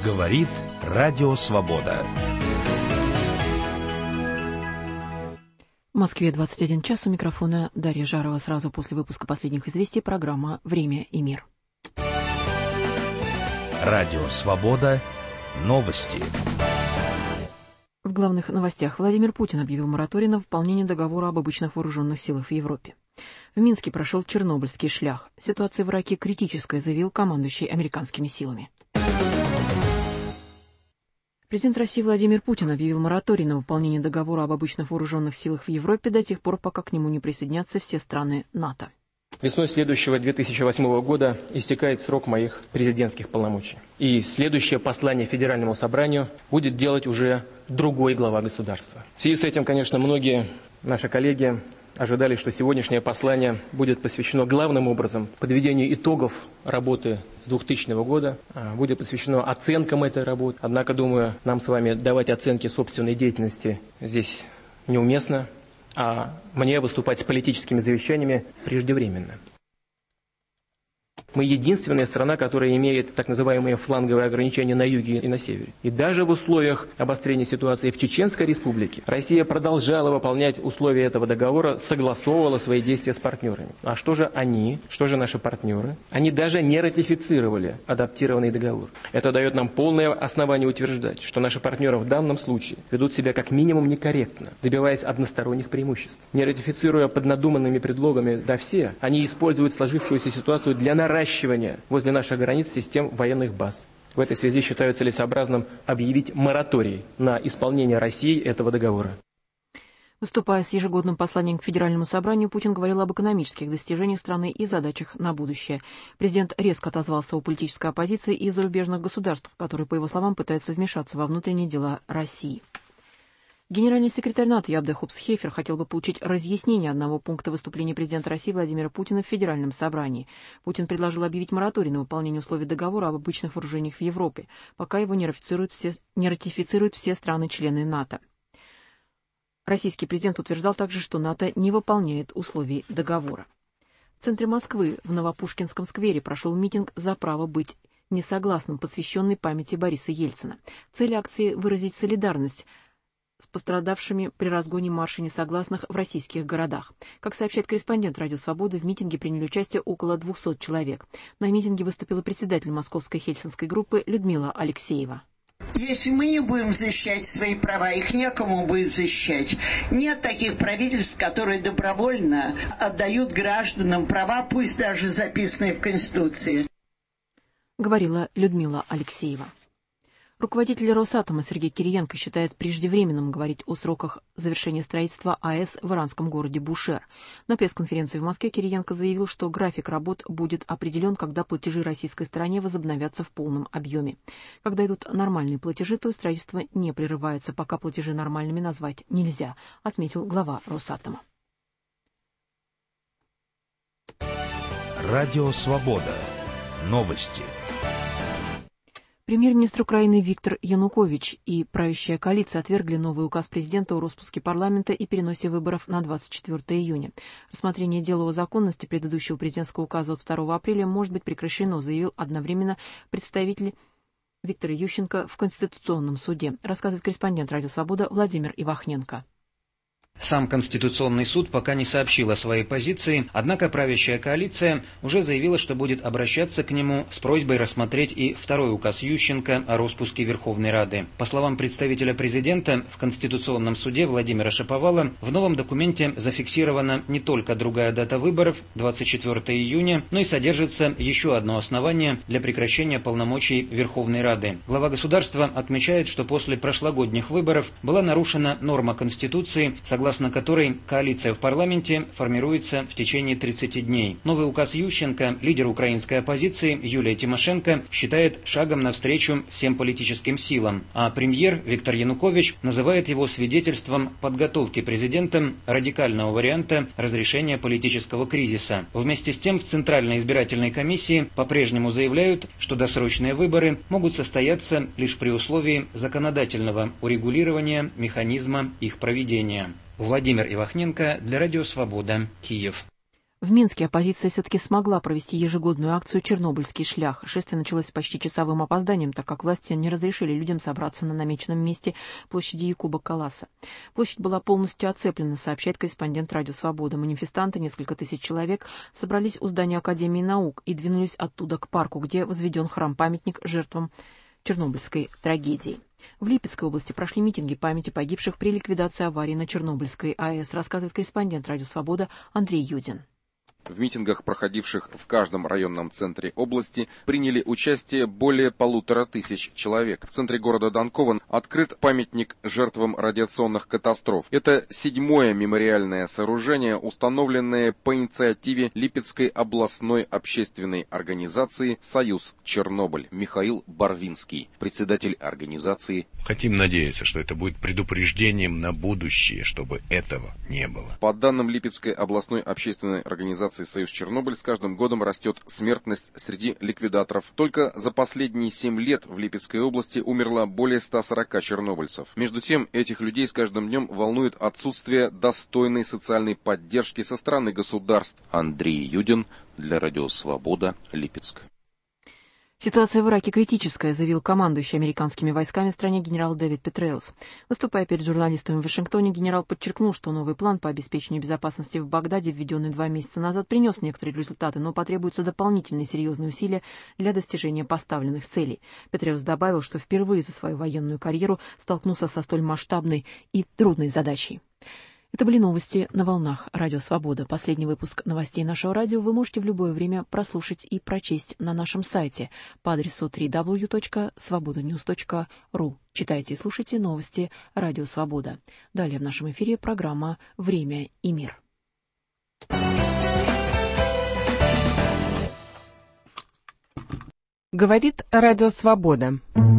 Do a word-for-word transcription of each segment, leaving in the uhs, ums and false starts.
Говорит Радио Свобода. В Москве двадцать один час, у микрофона Дарья Жарова. Сразу после выпуска последних известий программа «Время и мир». Радио Свобода. Новости. В главных новостях. Владимир Путин объявил мораторий на выполнение договора об обычных вооруженных силах в Европе. В Минске прошел Чернобыльский шлях. Ситуация в Ираке критическая, заявил командующий американскими силами. Президент России Владимир Путин объявил мораторий на выполнение договора об обычных вооруженных силах в Европе до тех пор, пока к нему не присоединятся все страны НАТО. Весной следующего две тысячи восьмого года истекает срок моих президентских полномочий. И следующее послание Федеральному собранию будет делать уже другой глава государства. В связи с этим, конечно, многие наши коллеги ожидали, что сегодняшнее послание будет посвящено главным образом подведению итогов работы с двухтысячного года, будет посвящено оценкам этой работы. Однако, думаю, нам с вами давать оценки собственной деятельности здесь неуместно, а мне выступать с политическими завещаниями преждевременно. Мы единственная страна, которая имеет так называемые фланговые ограничения на юге и на севере. И даже в условиях обострения ситуации в Чеченской республике Россия продолжала выполнять условия этого договора, согласовывала свои действия с партнерами. А что же они, что же наши партнеры? Они даже не ратифицировали адаптированный договор. Это дает нам полное основание утверждать, что наши партнеры в данном случае ведут себя как минимум некорректно, добиваясь односторонних преимуществ. Не ратифицируя под надуманными предлогами «да все», они используют сложившуюся ситуацию для наращивания возле наших границ систем военных баз. В этой связи считаю целесообразным объявить мораторий на исполнение Россией этого договора. Выступая с ежегодным посланием к Федеральному собранию, Путин говорил об экономических достижениях страны и задачах на будущее. Президент резко отозвался о политической оппозиции и зарубежных государств, которые, по его словам, пытаются вмешаться во внутренние дела России. Генеральный секретарь НАТО Ябде Хопс-Хефер хотел бы получить разъяснение одного пункта выступления президента России Владимира Путина в Федеральном собрании. Путин предложил объявить мораторий на выполнение условий договора об обычных вооружениях в Европе, пока его не ратифицируют все, не ратифицируют все страны-члены НАТО. Российский президент утверждал также, что НАТО не выполняет условий договора. В центре Москвы, в Новопушкинском сквере, прошел митинг «За право быть несогласным», посвященный памяти Бориса Ельцина. Цель акции – выразить солидарность с пострадавшими при разгоне марша несогласных в российских городах. Как сообщает корреспондент «Радио Свободы», в митинге приняли участие около двухсот человек. На митинге выступила председатель московской хельсинской группы Людмила Алексеева. Если мы не будем защищать свои права, их некому будет защищать. Нет таких правительств, которые добровольно отдают гражданам права, пусть даже записанные в Конституции. Говорила Людмила Алексеева. Руководитель Росатома Сергей Кириенко считает преждевременным говорить о сроках завершения строительства АЭС в иранском городе Бушер. На пресс-конференции в Москве Кириенко заявил, что график работ будет определен, когда платежи российской стороне возобновятся в полном объеме. Когда идут нормальные платежи, то строительство не прерывается, пока платежи нормальными назвать нельзя, отметил глава Росатома. Радио Свобода. Новости. Премьер-министр Украины Виктор Янукович и правящая коалиция отвергли новый указ президента о распуске парламента и переносе выборов на двадцать четвёртое июня. Рассмотрение дела о законности предыдущего президентского указа от второго апреля может быть прекращено, заявил одновременно представитель Виктор Ющенко в Конституционном суде. Рассказывает корреспондент «Радио Свобода» Владимир Ивахненко. Сам Конституционный суд пока не сообщил о своей позиции, однако правящая коалиция уже заявила, что будет обращаться к нему с просьбой рассмотреть и второй указ Ющенко о распуске Верховной Рады. По словам представителя президента, в Конституционном суде Владимира Шаповала в новом документе зафиксирована не только другая дата выборов, двадцать четвёртое июня, но и содержится еще одно основание для прекращения полномочий Верховной Рады. Глава государства отмечает, что после прошлогодних выборов была нарушена норма Конституции, согласно согласно которой коалиция в парламенте формируется в течение тридцати дней. Новый указ Ющенко лидер украинской оппозиции Юлия Тимошенко считает шагом навстречу всем политическим силам, а премьер Виктор Янукович называет его свидетельством подготовки президентом радикального варианта разрешения политического кризиса. Вместе с тем в Центральной избирательной комиссии по-прежнему заявляют, что досрочные выборы могут состояться лишь при условии законодательного урегулирования механизма их проведения. Владимир Ивахненко для Радио Свобода, Киев. В Минске оппозиция все-таки смогла провести ежегодную акцию «Чернобыльский шлях». Шествие началось с почти часовым опозданием, так как власти не разрешили людям собраться на намеченном месте площади Якуба Каласа. Площадь была полностью оцеплена, сообщает корреспондент «Радио Свобода». Манифестанты, несколько тысяч человек, собрались у здания Академии наук и двинулись оттуда к парку, где возведен храм-памятник жертвам Чернобыльской трагедии. В Липецкой области прошли митинги памяти погибших при ликвидации аварии на Чернобыльской АЭС, рассказывает корреспондент «Радио Свобода» Андрей Юдин. В митингах, проходивших в каждом районном центре области, приняли участие более полутора тысяч человек. В центре города Данкован открыт памятник жертвам радиационных катастроф. Это седьмое мемориальное сооружение, установленное по инициативе Липецкой областной общественной организации «Союз Чернобыль». Михаил Барвинский, председатель организации. Хотим надеяться, что это будет предупреждением на будущее, чтобы этого не было. По данным Липецкой областной общественной организации «Союз Чернобыль», с каждым годом растет смертность среди ликвидаторов. Только за последние семь лет в Липецкой области умерло более ста сорока чернобыльцев. Между тем, этих людей с каждым днем волнует отсутствие достойной социальной поддержки со стороны государств. Андрей Юдин для Радио Свобода, Липецк. Ситуация в Ираке критическая, заявил командующий американскими войсками в стране генерал Дэвид Петреус. Выступая перед журналистами в Вашингтоне, генерал подчеркнул, что новый план по обеспечению безопасности в Багдаде, введенный два месяца назад, принес некоторые результаты, но потребуются дополнительные серьезные усилия для достижения поставленных целей. Петреус добавил, что впервые за свою военную карьеру столкнулся со столь масштабной и трудной задачей. Это были новости на волнах Радио Свобода. Последний выпуск новостей нашего радио вы можете в любое время прослушать и прочесть на нашем сайте по адресу дабл ю дабл ю дабл ю точка свобода ньюс точка ру. Читайте и слушайте новости Радио Свобода. Далее в нашем эфире программа «Время и мир». Говорит Радио Свобода.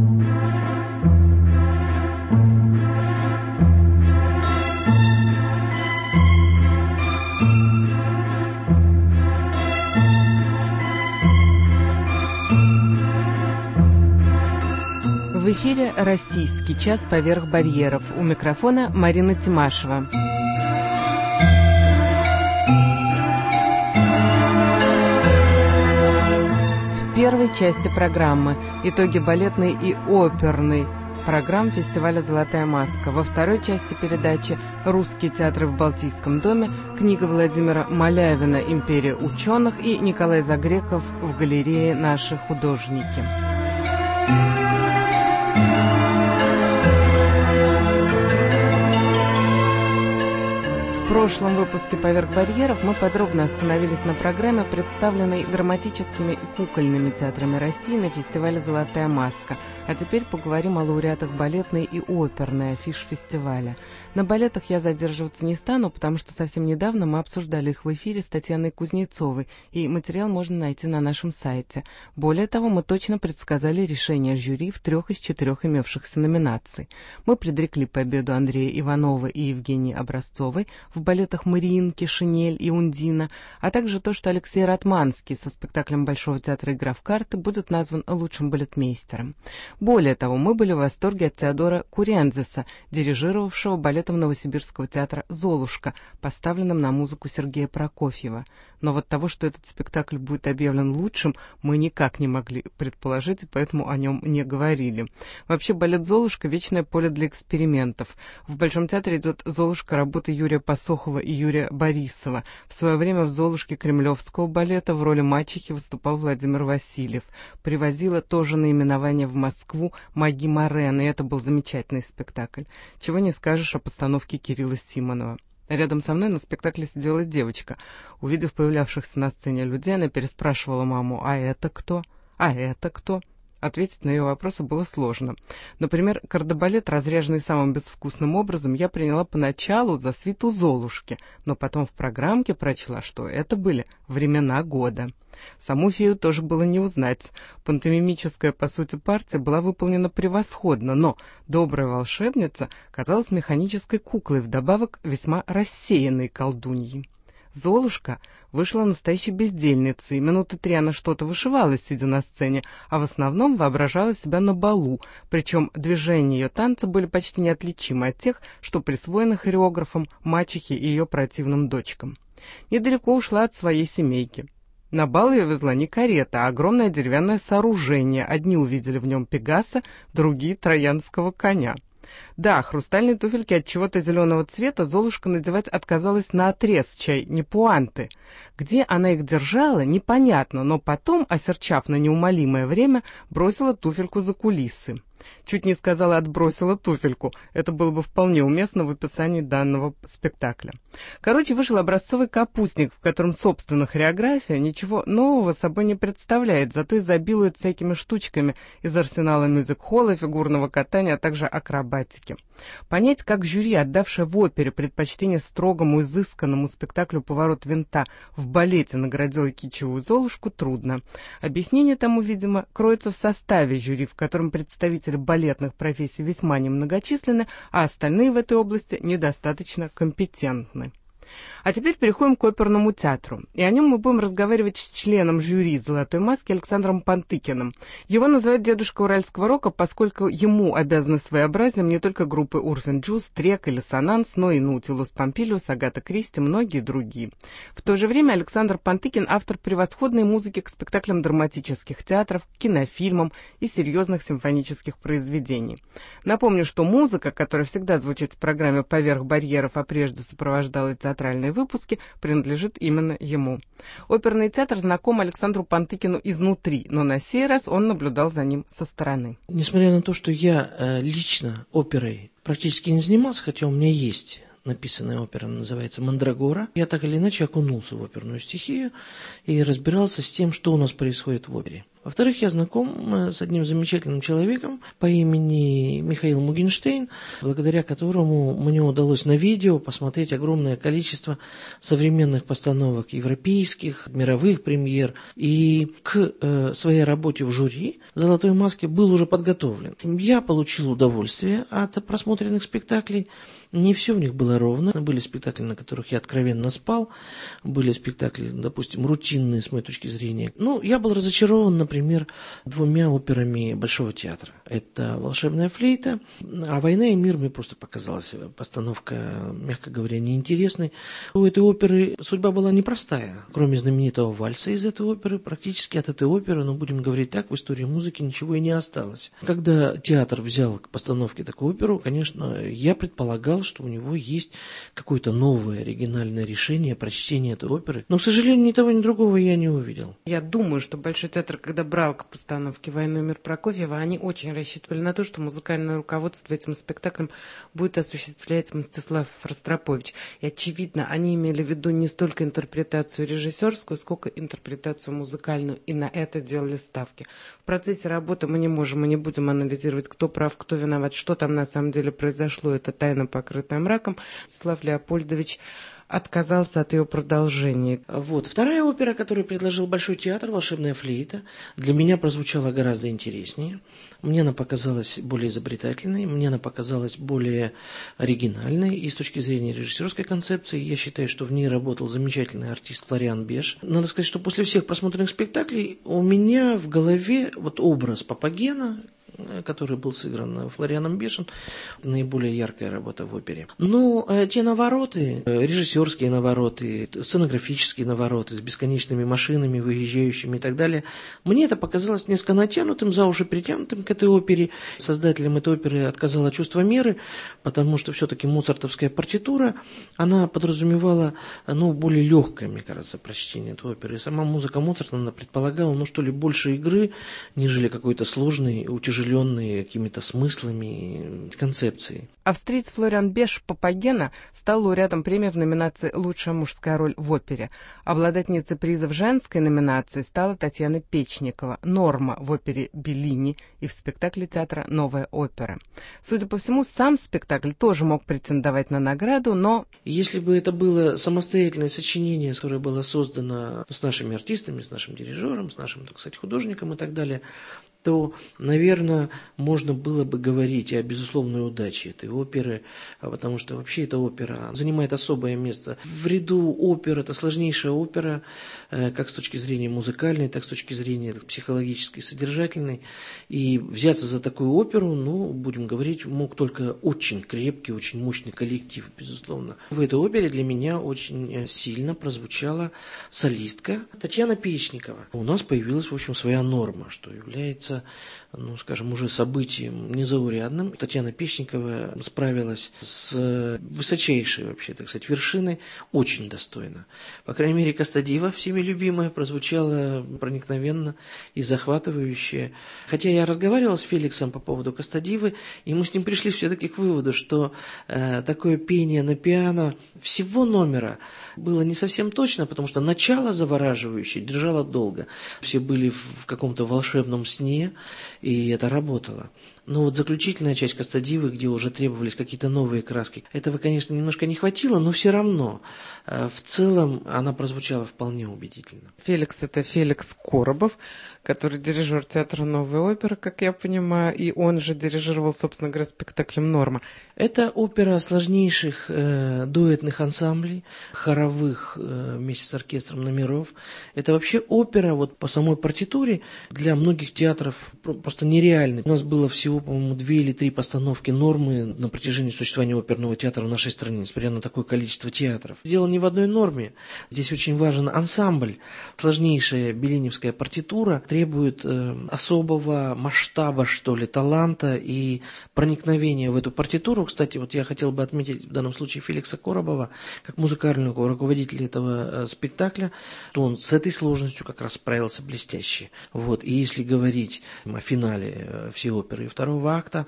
В эфире «Российский час поверх барьеров». У микрофона Марина Тимашева. В первой части программы итоги балетной и оперной программ фестиваля «Золотая маска». Во второй части передачи «Русские театры в Балтийском доме», книга Владимира Малявина «Империя ученых» и Николай Загреков в галерее «Наши художники». В прошлом выпуске «Поверх барьеров» мы подробно остановились на программе, представленной драматическими и кукольными театрами России на фестивале «Золотая маска». А теперь поговорим о лауреатах балетной и оперной афиш фестиваля. На балетах я задерживаться не стану, потому что совсем недавно мы обсуждали их в эфире с Татьяной Кузнецовой, и материал можно найти на нашем сайте. Более того, мы точно предсказали решение жюри в трех из четырех имевшихся номинаций. Мы предрекли победу Андрея Иванова и Евгении Образцовой в балетах «Мариинки», «Шинель» и «Ундина», а также то, что Алексей Ратманский со спектаклем Большого театра «Игра в карты» будет назван лучшим балетмейстером. Более того, мы были в восторге от Теодора Курензиса, дирижировавшего балетом Новосибирского театра «Золушка», поставленным на музыку Сергея Прокофьева. Но вот того, что этот спектакль будет объявлен лучшим, мы никак не могли предположить, и поэтому о нем не говорили. Вообще, балет «Золушка» — вечное поле для экспериментов. В Большом театре идет «Золушка» работы Юрия Посохова и Юрия Борисова. В свое время в «Золушке» кремлевского балета в роли мачехи выступал Владимир Васильев. Привозила тоже наименование в Москву Маги Морен, и это был замечательный спектакль. Чего не скажешь о постановке Кирилла Симонова. Рядом со мной на спектакле сидела девочка. Увидев появлявшихся на сцене людей, она переспрашивала маму: «А это кто? А это кто?» Ответить на ее вопросы было сложно. Например, кардебалет, разряженный самым безвкусным образом, я приняла поначалу за свиту «Золушки», но потом в программке прочла, что это были времена года. Саму фею тоже было не узнать. Пантомимическая, по сути, партия была выполнена превосходно, но добрая волшебница казалась механической куклой, вдобавок весьма рассеянной колдуньей. Золушка вышла настоящей бездельницей, минуты три она что-то вышивала, сидя на сцене, а в основном воображала себя на балу, причем движения ее танца были почти неотличимы от тех, что присвоены хореографом мачехе и ее противным дочкам. Недалеко ушла от своей семейки. На бал ее везла не карета, а огромное деревянное сооружение. Одни увидели в нем Пегаса, другие — троянского коня. Да, хрустальные туфельки от чего-то зеленого цвета Золушка надевать отказалась наотрез, чай не пуанты. Где она их держала, непонятно, но потом, осерчав на неумолимое время, бросила туфельку за кулисы. Чуть не сказала «отбросила туфельку». Это было бы вполне уместно в описании данного спектакля. Короче, вышел образцовый капустник, в котором, собственно, хореография ничего нового собой не представляет, зато изобилует всякими штучками из арсенала мюзик-холла, фигурного катания, а также акробатики. Понять, как жюри, отдавшее в опере предпочтение строгому, изысканному спектаклю «Поворот винта», в балете наградило кичевую Золушку, трудно. Объяснение тому, видимо, кроется в составе жюри, в котором представители балетных профессий весьма немногочисленны, а остальные в этой области недостаточно компетентны. А теперь переходим к оперному театру, и о нем мы будем разговаривать с членом жюри «Золотой маски» Александром Пантыкиным. Его называют дедушка уральского рока, поскольку ему обязаны своеобразием не только группы Урфин Джюс, Трек или Сонанс, но и Наутилус Помпилиус, Агата Кристи, многие другие. В то же время Александр Пантыкин — автор превосходной музыки к спектаклям драматических театров, кинофильмам и серьезных симфонических произведений. Напомню, что музыка, которая всегда звучит в программе «Поверх барьеров», а прежде сопровождала театральные выпуски, принадлежит именно ему. Оперный театр знаком Александру Пантыкину изнутри, но на сей раз он наблюдал за ним со стороны. Несмотря на то, что я э, лично оперой практически не занимался, хотя у меня есть написанная опера, называется «Мандрагора», я так или иначе окунулся в оперную стихию и разбирался с тем, что у нас происходит в опере. Во-вторых, я знаком с одним замечательным человеком по имени Михаил Мугенштейн, благодаря которому мне удалось на видео посмотреть огромное количество современных постановок европейских, мировых премьер. И к э, своей работе в жюри «Золотой маски» был уже подготовлен. Я получил удовольствие от просмотренных спектаклей. Не все в них было ровно. Были спектакли, на которых я откровенно спал. Были спектакли, допустим, рутинные с моей точки зрения. Ну, я был разочарован, например, двумя операми Большого театра. Это «Волшебная флейта», а «Война и мир» мне просто показалась постановка, мягко говоря, неинтересной. У этой оперы судьба была непростая. Кроме знаменитого вальса из этой оперы, практически от этой оперы, ну, будем говорить так, в истории музыки ничего и не осталось. Когда театр взял к постановке такую оперу, конечно, я предполагал, что у него есть какое-то новое оригинальное решение прочтения этой оперы. Но, к сожалению, ни того, ни другого я не увидел. Я думаю, что Большой театр, когда брал к постановке «Войну и мир» Прокофьева, они очень рассчитывали на то, что музыкальное руководство этим спектаклем будет осуществлять Мстислав Ростропович. И, очевидно, они имели в виду не столько интерпретацию режиссерскую, сколько интерпретацию музыкальную, и на это делали ставки. В процессе работы мы не можем и не будем анализировать, кто прав, кто виноват, что там на самом деле произошло. Это тайна, покрытая мраком. Мстислав Леопольдович отказался от ее продолжения. Вот. Вторая опера, которую предложил Большой театр, «Волшебная флейта», для меня прозвучала гораздо интереснее. Мне она показалась более изобретательной, мне она показалась более оригинальной. И с точки зрения режиссерской концепции, я считаю, что в ней работал замечательный артист Флориан Беш. Надо сказать, что после всех просмотренных спектаклей у меня в голове вот образ Папагена, который был сыгран Флорианом Бешем, наиболее яркая работа в опере. Но э, те навороты, э, режиссерские навороты, сценографические навороты с бесконечными машинами, выезжающими и так далее, мне это показалось несколько натянутым, за уши притянутым к этой опере. Создателям этой оперы отказало чувство меры, потому что все-таки моцартовская партитура, она подразумевала, ну, более легкое, мне кажется, прочтение этой оперы. И сама музыка Моцарта, она предполагала, ну, что ли, больше игры, нежели какой-то сложный, утяжеленный какими-то смыслами концепции. Австриец Флориан Беш Папагена стал лауреатом премии в номинации «Лучшая мужская роль в опере». Обладательницей приза в женской номинации стала Татьяна Печникова, Норма в опере «Беллини» и в спектакле театра «Новая опера». Судя по всему, сам спектакль тоже мог претендовать на награду, но... Если бы это было самостоятельное сочинение, которое было создано с нашими артистами, с нашим дирижером, с нашим, так сказать, художником и так далее, то, наверное, можно было бы говорить о безусловной удаче этой оперы, потому что вообще эта опера занимает особое место. В ряду опер это сложнейшая опера, как с точки зрения музыкальной, так и с точки зрения психологической, содержательной. И взяться за такую оперу, ну, будем говорить, мог только очень крепкий, очень мощный коллектив, безусловно. В этой опере для меня очень сильно прозвучала солистка Татьяна Печникова. У нас появилась, в общем, своя норма, что является, ну, скажем, уже событием незаурядным. Татьяна Печникова справилась с высочайшей, вообще, так сказать, вершиной очень достойно. По крайней мере, Костадива, всеми любимая, прозвучала проникновенно и захватывающе. Хотя я разговаривал с Феликсом по поводу Костадивы, и мы с ним пришли все-таки к выводу, что э, такое пение на пиано всего номера было не совсем точно, потому что начало завораживающее держало долго. Все были в каком-то волшебном сне, и это работало. Но вот заключительная часть Костадивы, где уже требовались какие-то новые краски, этого, конечно, немножко не хватило, но все равно в целом она прозвучала вполне убедительно. Феликс – это Феликс Коробов, который дирижер театра «Новая опера», как я понимаю, и он же дирижировал, собственно говоря, спектаклем «Норма». Это опера сложнейших э, дуэтных ансамблей, хоровых э, вместе с оркестром номеров. Это вообще опера вот по самой партитуре для многих театров просто нереальной. У нас было всего, по-моему, две или три постановки «Нормы» на протяжении существования оперного театра в нашей стране, несмотря на такое количество театров. Дело не в одной норме. Здесь очень важен ансамбль. Сложнейшая белиневская партитура требует э, особого масштаба, что ли, таланта и проникновения в эту партитуру. Кстати, вот я хотел бы отметить в данном случае Феликса Коробова, как музыкального руководителя этого э, спектакля, то он с этой сложностью как раз справился блестяще. Вот. И если говорить о финале э, всей оперы и второго акта,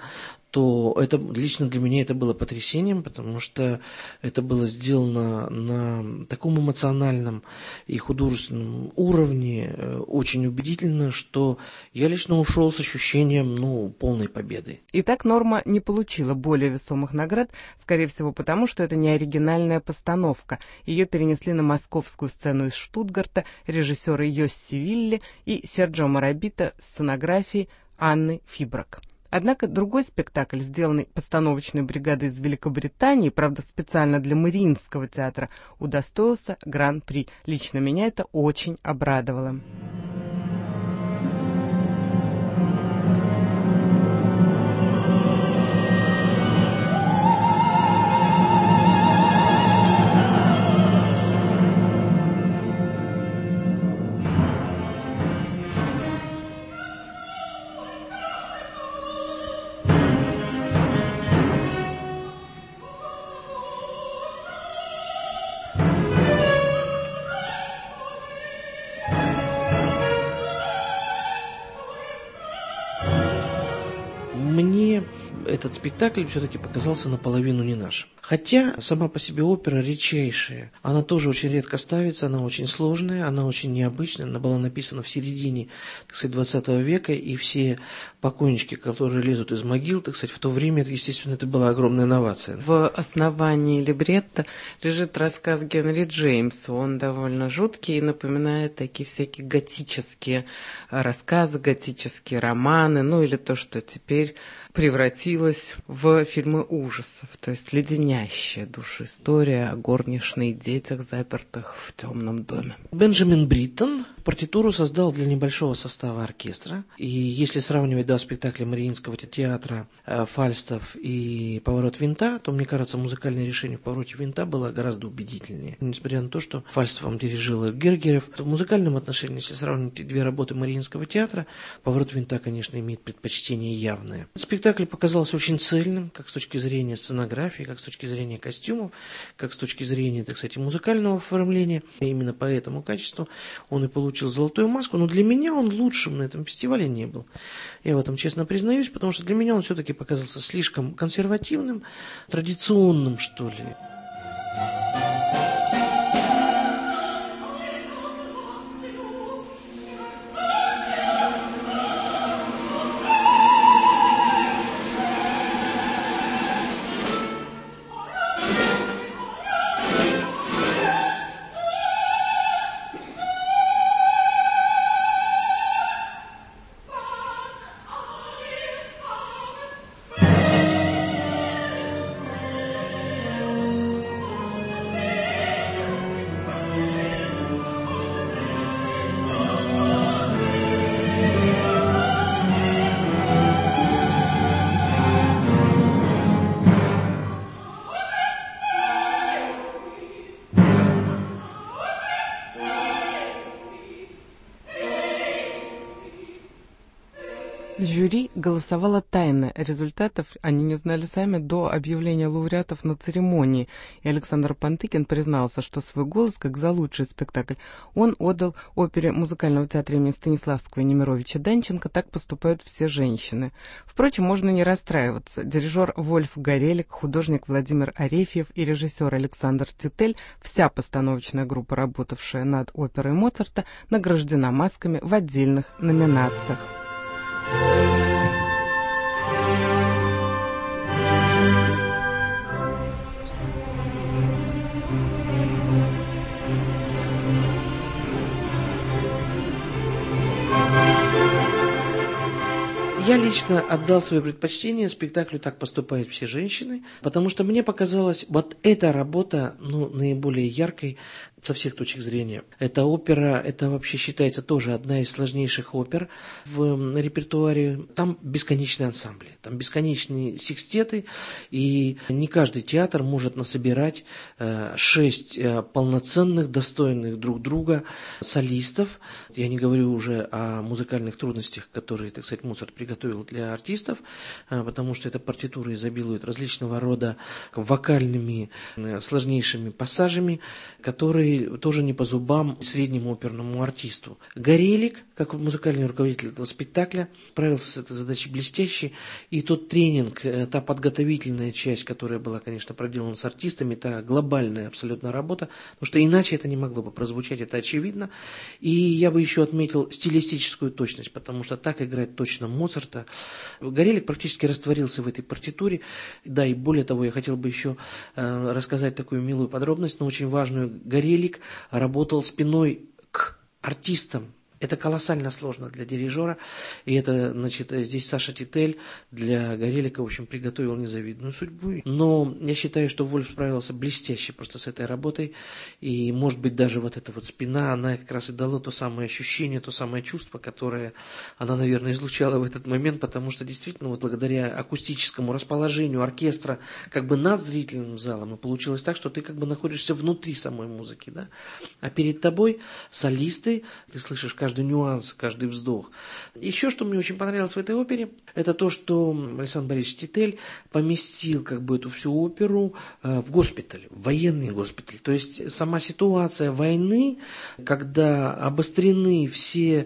то это лично для меня это было потрясением, потому что это было сделано на таком эмоциональном и художественном уровне, очень убедительно, что я лично ушел с ощущением, ну, полной победы. Итак, «Норма» не получила более весомых наград, скорее всего потому, что это не оригинальная постановка. Ее перенесли на московскую сцену из Штутгарта режиссеры Йосси Вилли и Серджио Моробито с сценографией Анны Фибрак. Однако другой спектакль, сделанный постановочной бригадой из Великобритании, правда специально для Мариинского театра, удостоился гран-при. Лично меня это очень обрадовало. Мне этот спектакль все-таки показался наполовину не наш. Хотя сама по себе опера редчайшая. Она тоже очень редко ставится, она очень сложная, она очень необычная. Она была написана в середине, так сказать, двадцатого века, и все покойнички, которые лезут из могил, так сказать, в то время, естественно, это была огромная инновация. В основании либретто лежит рассказ Генри Джеймса. Он довольно жуткий и напоминает такие всякие готические рассказы, готические романы, ну или то, что теперь превратилась в фильмы ужасов, то есть леденящая душу история о горничной и детях, запертых в темном доме. Бенджамин Бриттон партитуру создал для небольшого состава оркестра. И если сравнивать два спектакля Мариинского театра «Фальстаф» и «Поворот винта», то, мне кажется, музыкальное решение в «Повороте винта» было гораздо убедительнее. Несмотря на то, что Фальстафом дирижировал Гергерев, в музыкальном отношении, если сравнивать две работы Мариинского театра, «Поворот винта», конечно, имеет предпочтение явное. Спектакль показался очень цельным, как с точки зрения сценографии, как с точки зрения костюмов, как с точки зрения, так сказать, музыкального оформления. И именно по этому качеству он и получил золотую маску, но для меня он лучшим на этом фестивале не был. Я в этом честно признаюсь, потому что для меня он все-таки показался слишком консервативным, традиционным, что ли. Жюри голосовало тайно. Результатов они не знали сами до объявления лауреатов на церемонии. И Александр Пантыкин признался, что свой голос, как за лучший спектакль, он отдал опере музыкального театра имени Станиславского и Немировича Данченко «Так поступают все женщины». Впрочем, можно не расстраиваться. Дирижер Вольф Горелик, художник Владимир Арефьев и режиссер Александр Титель, вся постановочная группа, работавшая над оперой Моцарта, награждена масками в отдельных номинациях. Я лично отдал свое предпочтение спектаклю «Так поступают все женщины», потому что мне показалось, вот эта работа, ну, наиболее яркой со всех точек зрения. Эта опера, это вообще считается тоже одна из сложнейших опер в репертуаре. Там бесконечные ансамбли, там бесконечные секстеты, и не каждый театр может насобирать шесть полноценных, достойных друг друга солистов. Я не говорю уже о музыкальных трудностях, которые, так сказать, Моцарт приготовил для артистов, потому что эта партитура изобилует различного рода вокальными сложнейшими пассажами, которые тоже не по зубам среднему оперному артисту. Горелик, как музыкальный руководитель этого спектакля, справился с этой задачей блестяще, и тот тренинг, та подготовительная часть, которая была, конечно, проделана с артистами, та глобальная абсолютно работа, потому что иначе это не могло бы прозвучать, это очевидно. И я бы еще отметил стилистическую точность, потому что так играть точно Моцарта. Горелик практически растворился в этой партитуре, да, и более того, я хотел бы еще э, рассказать такую милую подробность, но очень важную. Горелик работал спиной к артистам. Это колоссально сложно для дирижера, и это, значит, здесь Саша Титель для Горелика, в общем, приготовил незавидную судьбу. Но я считаю, что Вольф справился блестяще просто с этой работой, и, может быть, даже вот эта вот спина, она как раз и дала то самое ощущение, то самое чувство, которое она, наверное, излучала в этот момент, потому что, действительно, вот благодаря акустическому расположению оркестра как бы над зрительным залом, и получилось так, что ты как бы находишься внутри самой музыки, да, а перед тобой солисты, ты слышишь каждый каждый нюанс, каждый вздох. Еще что мне очень понравилось в этой опере, это то, что Александр Борисович Титель поместил как бы эту всю оперу в госпиталь, в военный госпиталь. То есть сама ситуация войны, когда обострены все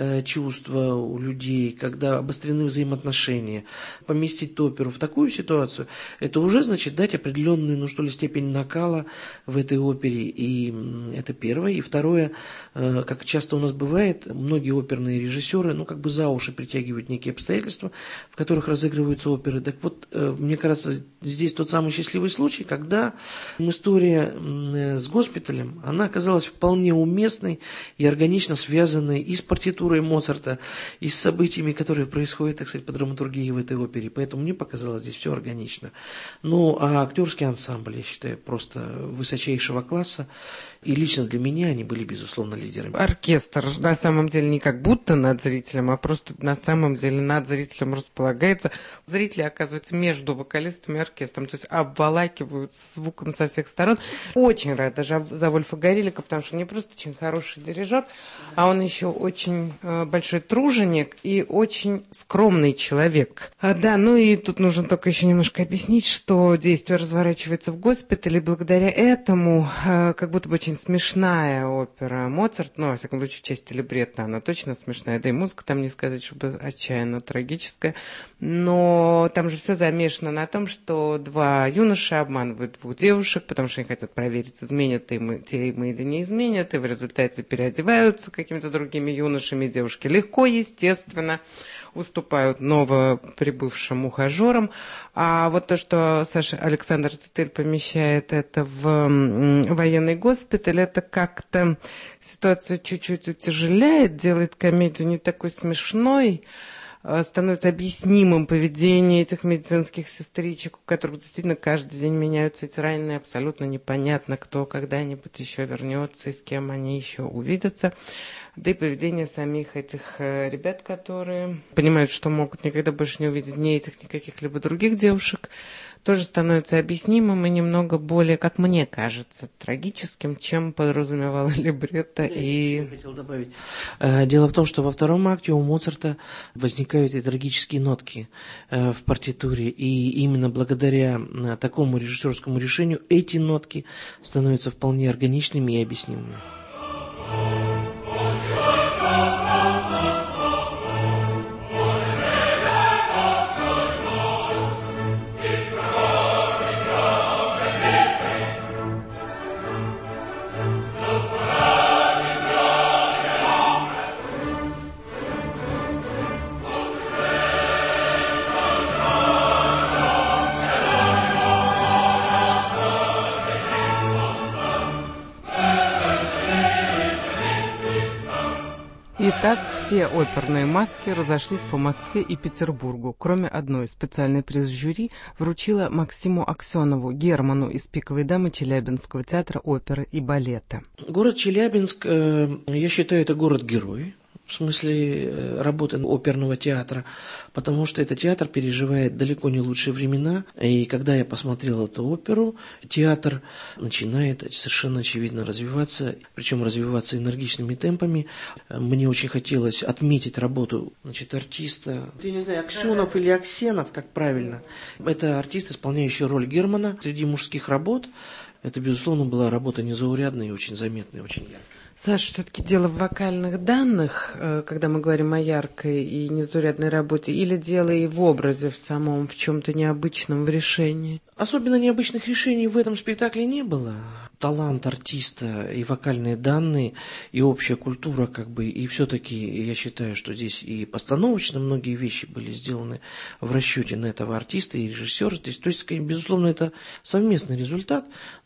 чувства у людей, когда обострены взаимоотношения, поместить эту оперу в такую ситуацию, это уже значит дать определенную, ну что ли, степень накала в этой опере. И это первое. И второе, как часто у нас бывает, многие оперные режиссеры, ну, как бы за уши притягивают некие обстоятельства, в которых разыгрываются оперы. Так вот, мне кажется, здесь тот самый счастливый случай, когда история с госпиталем, она оказалась вполне уместной и органично связанной и с партитурой Моцарта, и с событиями, которые происходят, так сказать, по драматургии в этой опере. Поэтому мне показалось здесь все органично. Ну, а актерский ансамбль, я считаю, просто высочайшего класса. И лично для меня они были, безусловно, лидерами. Оркестр на самом деле не как будто над зрителем, а просто на самом деле над зрителем располагается. Зрители оказываются между вокалистами и оркестром, то есть обволакиваются звуком со всех сторон. Очень рада даже за Вольфа Горелика, потому что он не просто очень хороший дирижер, а он еще очень э, большой труженик и очень скромный человек. А, да, ну и тут нужно только еще немножко объяснить, что действие разворачивается в госпитале, благодаря этому э, как будто бы очень смешная опера Моцарт, ну, во всяком случае, часть либретто, она точно смешная, да и музыка там не сказать, чтобы отчаянно трагическая, но там же все замешано на том, что два юноши обманывают двух девушек, потому что они хотят проверить, изменят им, те им или не изменят, и в результате переодеваются какими-то другими юношами, девушки легко, естественно, уступают новоприбывшим ухажерам. А вот то, что Саша Александр Титель помещает это в военный госпиталь, это как-то ситуацию чуть-чуть утяжеляет, делает комедию не такой смешной, становится объяснимым поведение этих медицинских сестричек, у которых действительно каждый день меняются эти раненые, абсолютно непонятно, кто когда-нибудь еще вернется и с кем они еще увидятся. да и поведение самих этих ребят, которые понимают, что могут никогда больше не увидеть ни этих, ни каких-либо других девушек, тоже становится объяснимым и немного более, как мне кажется, трагическим, чем подразумевало либретто. И... Я хотел добавить. Дело в том, что во втором акте у Моцарта возникают и трагические нотки в партитуре, и именно благодаря такому режиссерскому решению эти нотки становятся вполне органичными и объяснимыми. Итак, все оперные маски разошлись по Москве и Петербургу, кроме одной. Специальный приз жюри вручила Максиму Аксенову, Герману из «Пиковой дамы» Челябинского театра оперы и балета. Город Челябинск, я считаю, это город-герой. В смысле работы оперного театра, потому что этот театр переживает далеко не лучшие времена. И когда я посмотрел эту оперу, театр начинает совершенно очевидно развиваться, причем развиваться энергичными темпами. Мне очень хотелось отметить работу, значит, артиста, я не знаю, Аксенов или Аксенов, как правильно. Это артист, исполняющий роль Германа среди мужских работ. Это, безусловно, была работа незаурядная и очень заметная, очень яркая. Саша, все-таки дело в вокальных данных, когда мы говорим о яркой и незаурядной работе, или дело и в образе в самом, в чем-то необычном, в решении? Особенно необычных решений в этом спектакле не было. Талант артиста и вокальные данные, и общая культура, как бы, и все-таки я считаю, что здесь и постановочно многие вещи были сделаны в расчете на этого артиста и режиссера. То есть, то есть, безусловно, это совместный результат,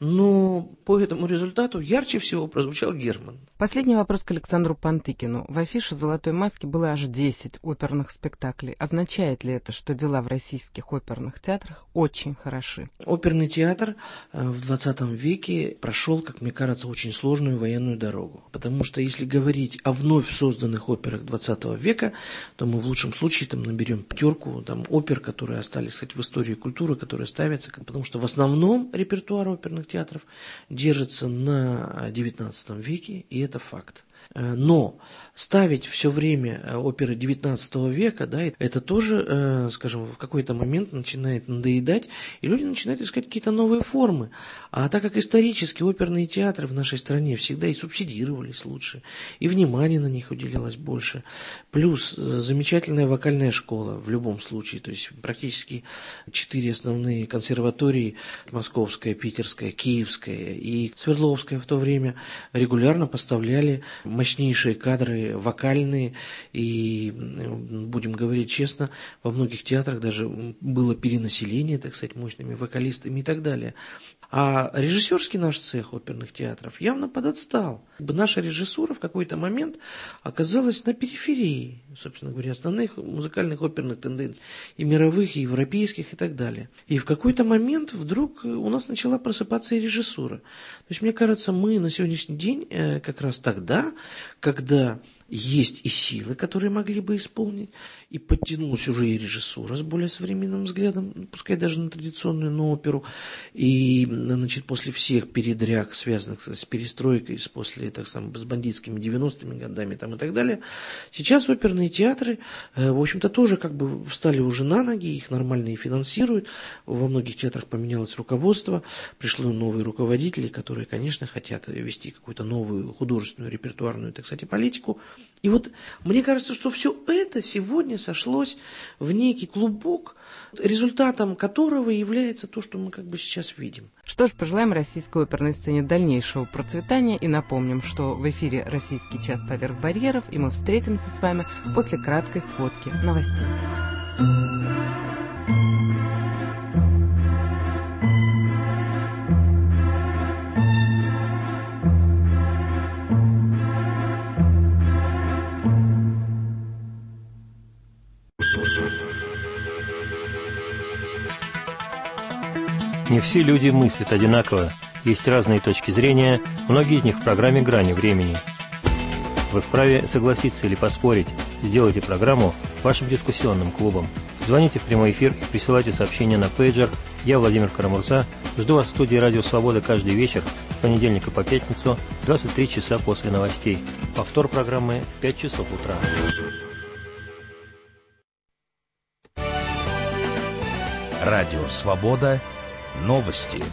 но по этому результату ярче всего прозвучал Герман. Последний вопрос к Александру Пантыкину. В афише «Золотой маски» было аж десять оперных спектаклей. Означает ли это, что дела в российских оперных театрах очень хороши? Оперный театр в двадцатом веке прошел, как мне кажется, очень сложную военную дорогу. Потому что если говорить о вновь созданных операх двадцатого века, то мы в лучшем случае там наберем пятерку там, опер, которые остались, кстати, в истории культуры, которые ставятся, потому что в основном репертуар оперных театров держится на девятнадцатом веке, и это факт. Но ставить все время оперы девятнадцатого века, да, это тоже, скажем, в какой-то момент начинает надоедать, и люди начинают искать какие-то новые формы. А так как исторически оперные театры в нашей стране всегда и субсидировались лучше, и внимание на них уделялось больше, плюс замечательная вокальная школа в любом случае, то есть практически четыре основные консерватории, Московская, Питерская, Киевская и Свердловская в то время, регулярно поставляли мощнейшие кадры вокальные, и, будем говорить честно, во многих театрах даже было перенаселение, так сказать, мощными вокалистами и так далее. А режиссерский наш цех оперных театров явно подотстал. Наша режиссура в какой-то момент оказалась на периферии, собственно говоря, основных музыкальных оперных тенденций, и мировых, и европейских, и так далее. И в какой-то момент вдруг у нас начала просыпаться и режиссура. То есть, мне кажется, мы на сегодняшний день как раз тогда, когда есть и силы, которые могли бы исполнить, и подтянулась уже и режиссура с более современным взглядом, пускай даже на традиционную, но оперу, и, значит, после всех передряг, связанных с перестройкой, с, после, так сказать, с бандитскими девяностыми годами там, и так далее, сейчас оперные театры, в общем-то, тоже как бы встали уже на ноги, их нормально и финансируют, во многих театрах поменялось руководство, пришло новые руководители, которые, конечно, хотят вести какую-то новую художественную, репертуарную, так сказать, политику. И вот мне кажется, что все это сегодня сошлось в некий клубок, результатом которого является то, что мы как бы сейчас видим. Что ж, пожелаем российской оперной сцене дальнейшего процветания и напомним, что в эфире «Российский час поверх барьеров», и мы встретимся с вами после краткой сводки новостей. Не все люди мыслят одинаково, есть разные точки зрения, многие из них в программе «Грани времени». Вы вправе согласиться или поспорить. Сделайте программу вашим дискуссионным клубом. Звоните в прямой эфир и присылайте сообщения на пейджер. Я, Владимир Карамурза, жду вас в студии «Радио Свобода» каждый вечер с понедельника по пятницу, двадцать три часа после новостей. Повтор программы в пять часов утра. Радио Свобода. Новости.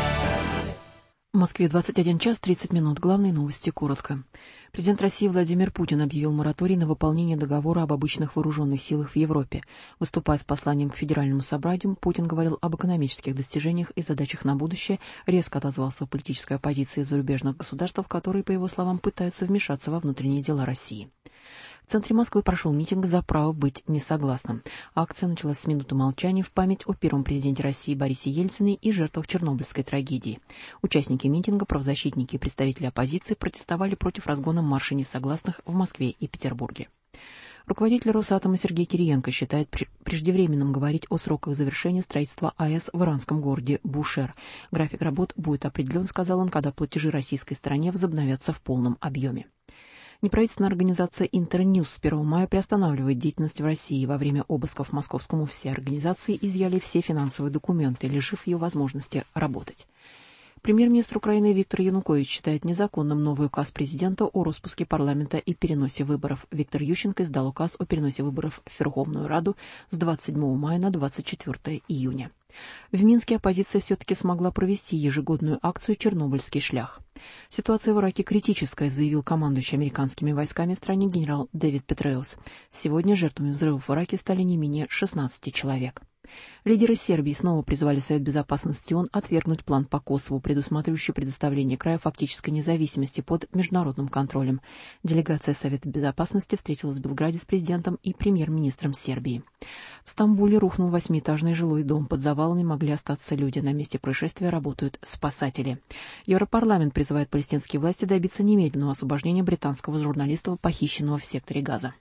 В Москве двадцать один час тридцать минут. Главные новости коротко. Президент России Владимир Путин объявил мораторий на выполнение договора об обычных вооруженных силах в Европе. Выступая с посланием к Федеральному собранию, Путин говорил об экономических достижениях и задачах на будущее, резко отозвался о политической оппозиции зарубежных государств, которые, по его словам, пытаются вмешаться во внутренние дела России. В центре Москвы прошел митинг за право быть несогласным. Акция началась с минуты молчания в память о первом президенте России Борисе Ельцине и жертвах Чернобыльской трагедии. Участники митинга, правозащитники и представители оппозиции протестовали против разгона марша несогласных в Москве и Петербурге. Руководитель Росатома Сергей Кириенко считает преждевременным говорить о сроках завершения строительства АЭС в иранском городе Бушер. График работ будет определен, сказал он, когда платежи российской стороне возобновятся в полном объеме. Неправительственная организация «Интерньюз» с первого мая приостанавливает деятельность в России. Во время обысков в московском офисе организации изъяли все финансовые документы, лишив ее возможности работать. Премьер-министр Украины Виктор Янукович считает незаконным новый указ президента о распуске парламента и переносе выборов. Виктор Ющенко издал указ о переносе выборов в Верховную Раду с двадцать седьмого мая на двадцать четвёртого июня. В Минске оппозиция все-таки смогла провести ежегодную акцию «Чернобыльский шлях». Ситуация в Ираке критическая, заявил командующий американскими войсками в стране генерал Дэвид Петреус. Сегодня жертвами взрывов в Ираке стали не менее шестнадцати человек. Лидеры Сербии снова призвали Совет Безопасности ООН отвергнуть план по Косову, предусматривающий предоставление края фактической независимости под международным контролем. Делегация Совета Безопасности встретилась в Белграде с президентом и премьер-министром Сербии. В Стамбуле рухнул восьмиэтажный жилой дом. Под завалами могли остаться люди. На месте происшествия работают спасатели. Европарламент призывает палестинские власти добиться немедленного освобождения британского журналиста, похищенного в секторе Газа.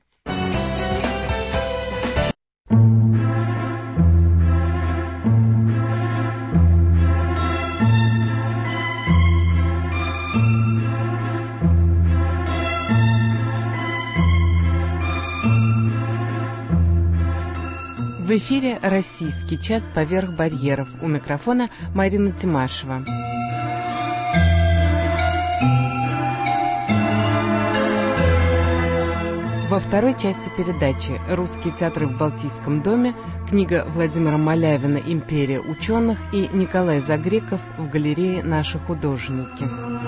В эфире «Российский час. Поверх барьеров». У микрофона Марина Тимашева. Во второй части передачи «Русские театры в Балтийском доме», книга Владимира Малявина «Империя ученых» и Николай Загреков в галерее «Наши художники».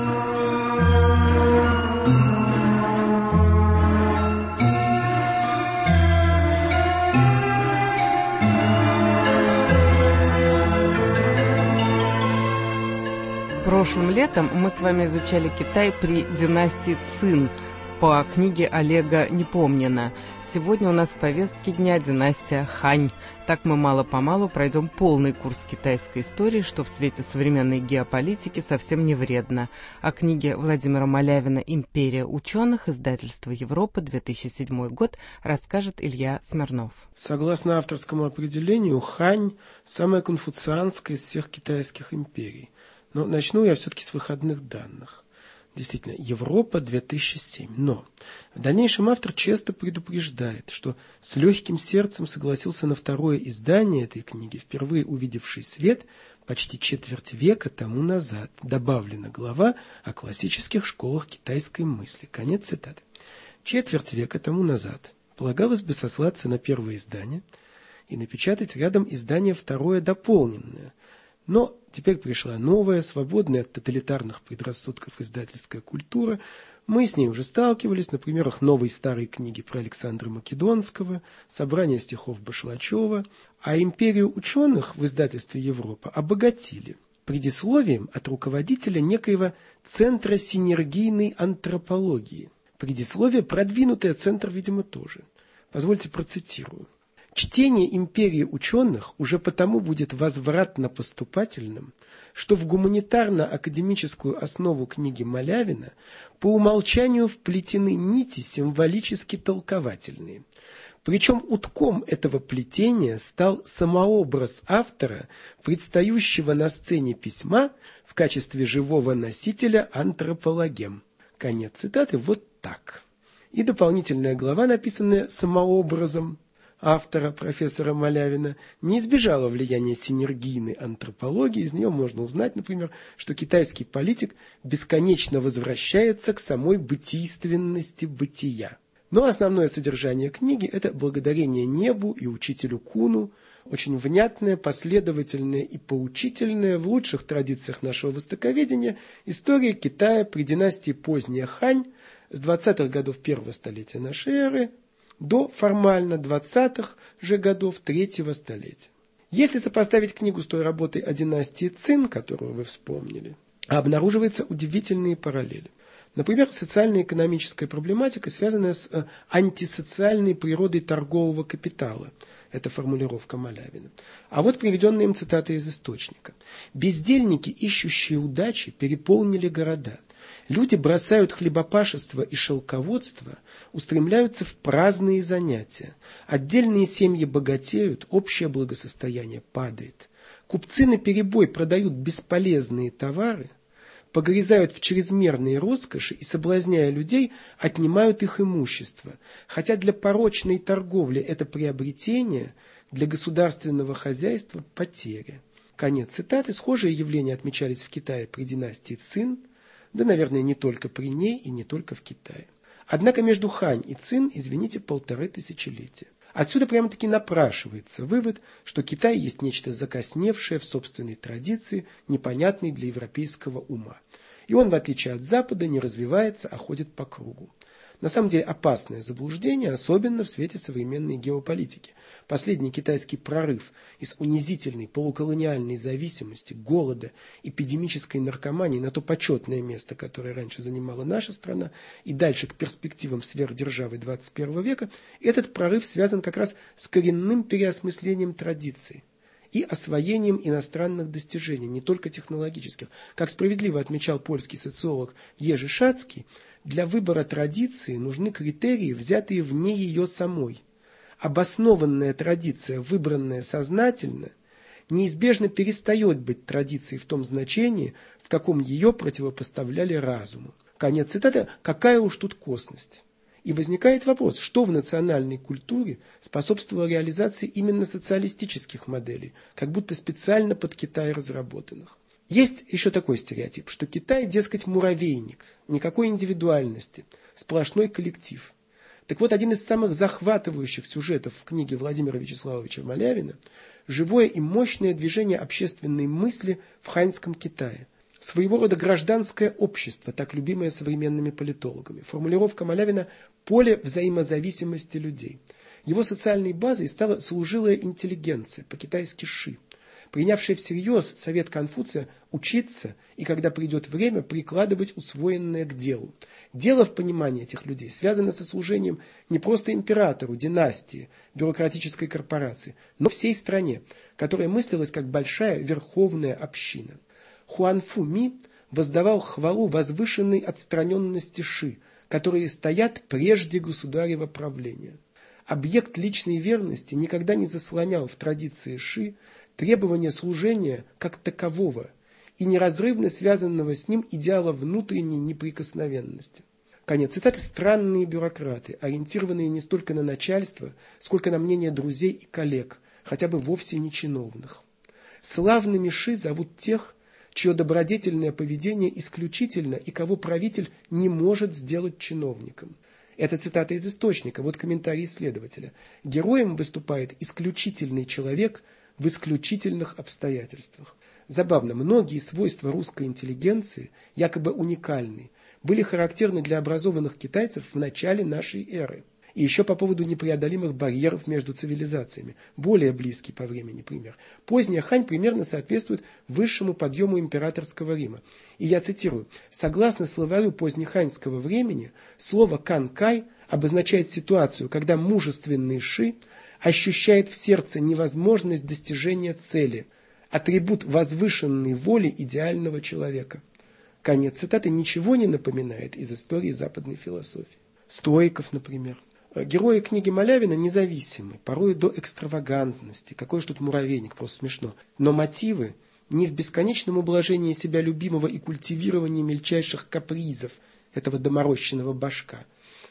Прошлым летом мы с вами изучали Китай при династии Цин по книге Олега Непомнина. Сегодня у нас в повестке дня династия Хань. Так мы мало-помалу пройдем полный курс китайской истории, что в свете современной геополитики совсем не вредно. О книге Владимира Малявина «Империя ученых», издательство «Европа», две тысячи седьмой год, расскажет Илья Смирнов. Согласно авторскому определению, Хань – самая конфуцианская из всех китайских империй. Но начну я все-таки с выходных данных. Действительно, Европа две тысячи семь. Но в дальнейшем автор часто предупреждает, что с легким сердцем согласился на второе издание этой книги, впервые увидевший свет почти четверть века тому назад. Добавлена глава о классических школах китайской мысли. Конец цитаты. Четверть века тому назад полагалось бы сослаться на первое издание и напечатать рядом издание второе дополненное. Но теперь пришла новая, свободная от тоталитарных предрассудков издательская культура. Мы с ней уже сталкивались на примерах новой старой книги про Александра Македонского, собрания стихов Башлачева, а «Империю ученых» в издательстве «Европа» обогатили предисловием от руководителя некоего Центра синергийной антропологии. Предисловие продвинутое, центр, видимо, тоже. Позвольте процитирую. Чтение «Империи ученых» уже потому будет возвратно-поступательным, что в гуманитарно-академическую основу книги Малявина по умолчанию вплетены нити символически-толковательные. Причем утком этого плетения стал самообраз автора, предстающего на сцене письма в качестве живого носителя антропологем. Конец цитаты вот так. И дополнительная глава, написанная самообразом автора, профессора Малявина, не избежала влияния синергийной антропологии. Из нее можно узнать, например, что китайский политик бесконечно возвращается к самой бытийственности бытия. Но основное содержание книги – это благодарение небу и учителю Куну, очень внятная, последовательная и поучительная в лучших традициях нашего востоковедения история Китая при династии поздняя Хань с двадцатых годов первого столетия нашей эры до формально двадцатых же годов третьего столетия. Если сопоставить книгу с той работой о династии Цин, которую вы вспомнили, обнаруживаются удивительные параллели. Например, социально-экономическая проблематика, связанная с антисоциальной природой торгового капитала. Это формулировка Малявина. А вот приведенные им цитаты из источника. «Бездельники, ищущие удачи, переполнили города. Люди бросают хлебопашество и шелководство, устремляются в праздные занятия. Отдельные семьи богатеют, общее благосостояние падает. Купцы наперебой продают бесполезные товары, погрязают в чрезмерной роскоши и, соблазняя людей, отнимают их имущество. Хотя для порочной торговли это приобретение, для государственного хозяйства потеря». Конец цитаты. Схожие явления отмечались в Китае при династии Цин, да, наверное, не только при ней и не только в Китае. Однако между Хань и Цин, извините, полторы тысячелетия. Отсюда прямо-таки напрашивается вывод, что Китай есть нечто закосневшее в собственной традиции, непонятной для европейского ума. И он, в отличие от Запада, не развивается, а ходит по кругу. На самом деле опасное заблуждение, особенно в свете современной геополитики. Последний китайский прорыв из унизительной полуколониальной зависимости, голода, эпидемической наркомании на то почетное место, которое раньше занимала наша страна, и дальше к перспективам сверхдержавы двадцать первого века, этот прорыв связан как раз с коренным переосмыслением традиций и освоением иностранных достижений, не только технологических. Как справедливо отмечал польский социолог Ежи Шацкий, для выбора традиции нужны критерии, взятые вне ее самой. Обоснованная традиция, выбранная сознательно, неизбежно перестает быть традицией в том значении, в каком ее противопоставляли разуму. Конец цитаты. Какая уж тут косность. И возникает вопрос, что в национальной культуре способствовало реализации именно социалистических моделей, как будто специально под Китай разработанных. Есть еще такой стереотип, что Китай, дескать, муравейник, никакой индивидуальности, сплошной коллектив. Так вот, один из самых захватывающих сюжетов в книге Владимира Вячеславовича Малявина – живое и мощное движение общественной мысли в ханьском Китае. Своего рода гражданское общество, так любимое современными политологами. Формулировка Малявина – поле взаимозависимости людей. Его социальной базой стала служилая интеллигенция, по-китайски ши, принявшая всерьез совет Конфуция учиться и, когда придет время, прикладывать усвоенное к делу. Дело в понимании этих людей связано со служением не просто императору, династии, бюрократической корпорации, но всей стране, которая мыслилась как большая верховная община. Хуанфу Ми воздавал хвалу возвышенной отстраненности ши, которые стоят прежде государева правления. Объект личной верности никогда не заслонял в традиции ши требования служения как такового и неразрывно связанного с ним идеала внутренней неприкосновенности. Конец цитаты. Странные бюрократы, ориентированные не столько на начальство, сколько на мнение друзей и коллег, хотя бы вовсе не чиновных. Славными ши зовут тех, чье добродетельное поведение исключительно и кого правитель не может сделать чиновником. Это цитата из источника, вот комментарий исследователя. Героем выступает исключительный человек в исключительных обстоятельствах. Забавно, многие свойства русской интеллигенции, якобы уникальные, были характерны для образованных китайцев в начале нашей эры. И еще по поводу непреодолимых барьеров между цивилизациями, более близкий по времени пример. Поздняя Хань примерно соответствует высшему подъему императорского Рима. И я цитирую: «Согласно словарю позднеханьского времени, слово «канкай» обозначает ситуацию, когда мужественный ши ощущает в сердце невозможность достижения цели, атрибут возвышенной воли идеального человека». Конец цитаты. Ничего не напоминает из истории западной философии. Стоиков, например. Герои книги Малявина независимы, порой до экстравагантности. Какой же тут муравейник, просто смешно. Но мотивы не в бесконечном ублажении себя любимого и культивировании мельчайших капризов этого доморощенного башка,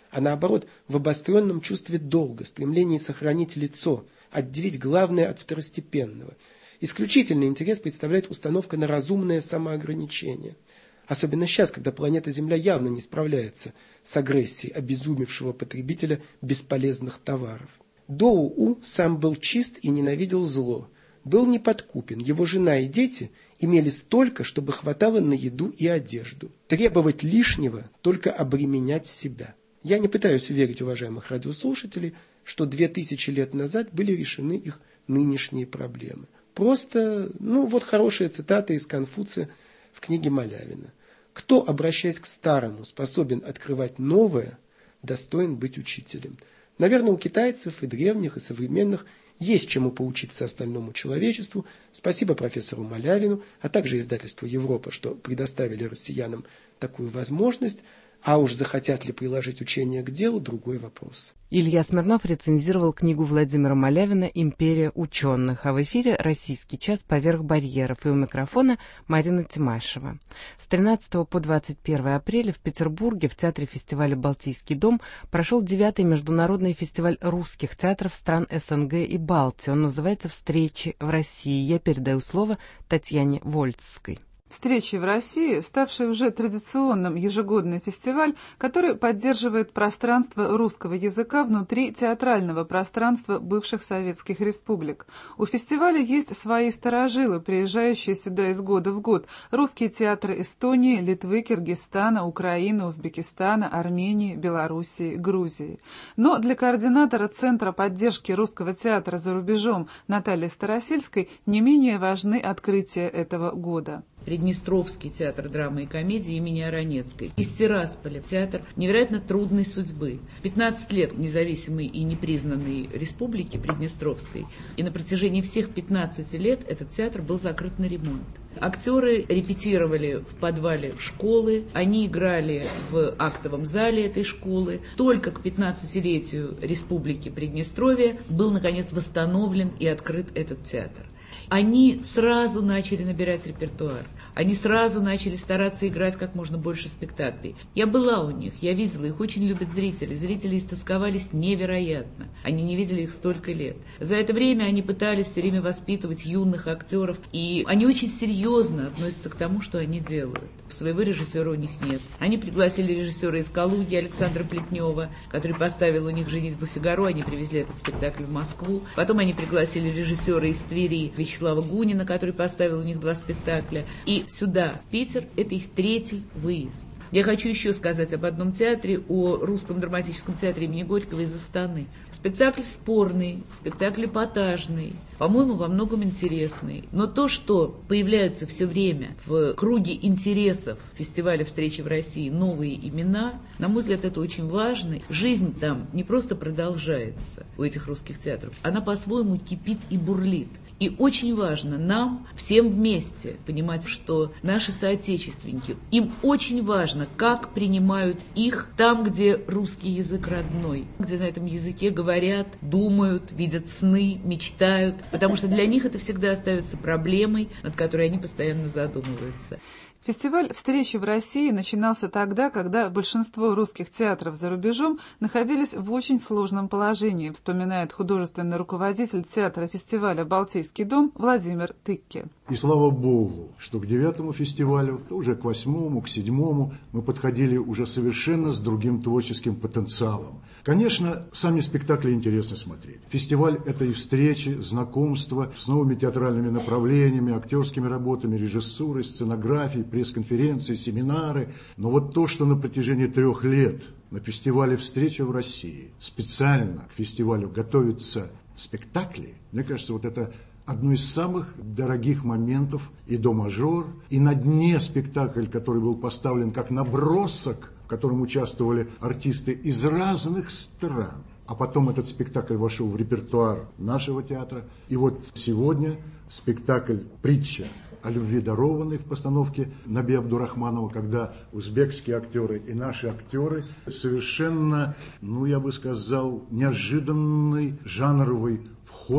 а наоборот в обостренном чувстве долга, стремлении сохранить лицо, отделить главное от второстепенного. Исключительный интерес представляет установка на разумное самоограничение. Особенно сейчас, когда планета Земля явно не справляется с агрессией обезумевшего потребителя бесполезных товаров. Доу-У сам был чист и ненавидел зло, был неподкупен, его жена и дети имели столько, чтобы хватало на еду и одежду. Требовать лишнего – только обременять себя. Я не пытаюсь уверить уважаемых радиослушателей, что две тысячи лет назад были решены их нынешние проблемы. Просто, ну вот хорошая цитата из Конфуция в книге Малявина. Кто, обращаясь к старому, способен открывать новое, достоин быть учителем. Наверное, у китайцев и древних, и современных есть чему поучиться остальному человечеству. Спасибо профессору Малявину, а также издательству «Европа», что предоставили россиянам такую возможность. А уж захотят ли приложить учение к делу – другой вопрос. Илья Смирнов рецензировал книгу Владимира Малявина «Империя ученых», а в эфире «Российский час. Поверх барьеров», и у микрофона Марина Тимашева. С тринадцатого по двадцать первое апреля в Петербурге в театре фестиваля «Балтийский дом» прошел девятый международный фестиваль русских театров стран СНГ и Балтии. Он называется «Встречи в России». Я передаю слово Татьяне Вольцской. «Встречи в России», ставший уже традиционным ежегодный фестиваль, который поддерживает пространство русского языка внутри театрального пространства бывших советских республик. У фестиваля есть свои старожилы, приезжающие сюда из года в год. Русские театры Эстонии, Литвы, Киргизстана, Украины, Узбекистана, Армении, Белоруссии, Грузии. Но для координатора Центра поддержки русского театра за рубежом Натальи Старосельской не менее важны открытия этого года. Приднестровский театр драмы и комедии имени Аронецкой. Из Тирасполя театр невероятно трудной судьбы. пятнадцать лет независимой и непризнанной республики Приднестровской. И на протяжении всех пятнадцати лет этот театр был закрыт на ремонт. Актеры репетировали в подвале школы, они играли в актовом зале этой школы. Только к пятнадцатилетию Республики Приднестровье был, наконец, восстановлен и открыт этот театр. Они сразу начали набирать репертуар. Они сразу начали стараться играть как можно больше спектаклей. Я была у них, я видела, их очень любят зрители. Зрители истосковались невероятно. Они не видели их столько лет. За это время они пытались все время воспитывать юных актеров. И они очень серьезно относятся к тому, что они делают. Своего режиссера у них нет. Они пригласили режиссера из Калуги Александра Плетнева, который поставил у них «Женитьбу Фигаро». Они привезли этот спектакль в Москву. Потом они пригласили режиссера из Твери Вячеслава Гунина, который поставил у них два спектакля. И сюда, в Питер, это их третий выезд. Я хочу еще сказать об одном театре, о Русском драматическом театре имени Горького из Астаны. Спектакль спорный, спектакль эпатажный, по-моему, во многом интересный. Но то, что появляются все время в круге интересов фестиваля «Встречи в России» новые имена, на мой взгляд, это очень важно. Жизнь там не просто продолжается у этих русских театров, она по-своему кипит и бурлит. И очень важно нам всем вместе понимать, что наши соотечественники, им очень важно, как принимают их там, где русский язык родной, где на этом языке говорят, думают, видят сны, мечтают, потому что для них это всегда остается проблемой, над которой они постоянно задумываются. Фестиваль «Встречи в России» начинался тогда, когда большинство русских театров за рубежом находились в очень сложном положении, вспоминает художественный руководитель театра фестиваля «Балтийский дом» Владимир Тыкке. И слава Богу, что к девятому фестивалю, уже к восьмому, к седьмому мы подходили уже совершенно с другим творческим потенциалом. Конечно, сами спектакли интересно смотреть. Фестиваль – это и встречи, знакомства с новыми театральными направлениями, актерскими работами, режиссурой, сценографией, пресс-конференции, семинары. Но вот то, что на протяжении трех лет на фестивале «Встреча в России» специально к фестивалю готовятся спектакли, мне кажется, вот это одно из самых дорогих моментов и до-мажор, и на дне спектакль, который был поставлен как набросок, в котором участвовали артисты из разных стран. А потом этот спектакль вошел в репертуар нашего театра. И вот сегодня спектакль «Притча о любви дарованной» в постановке Наби Абдурахманова, когда узбекские актеры и наши актеры совершенно, ну я бы сказал, неожиданный жанровый вход в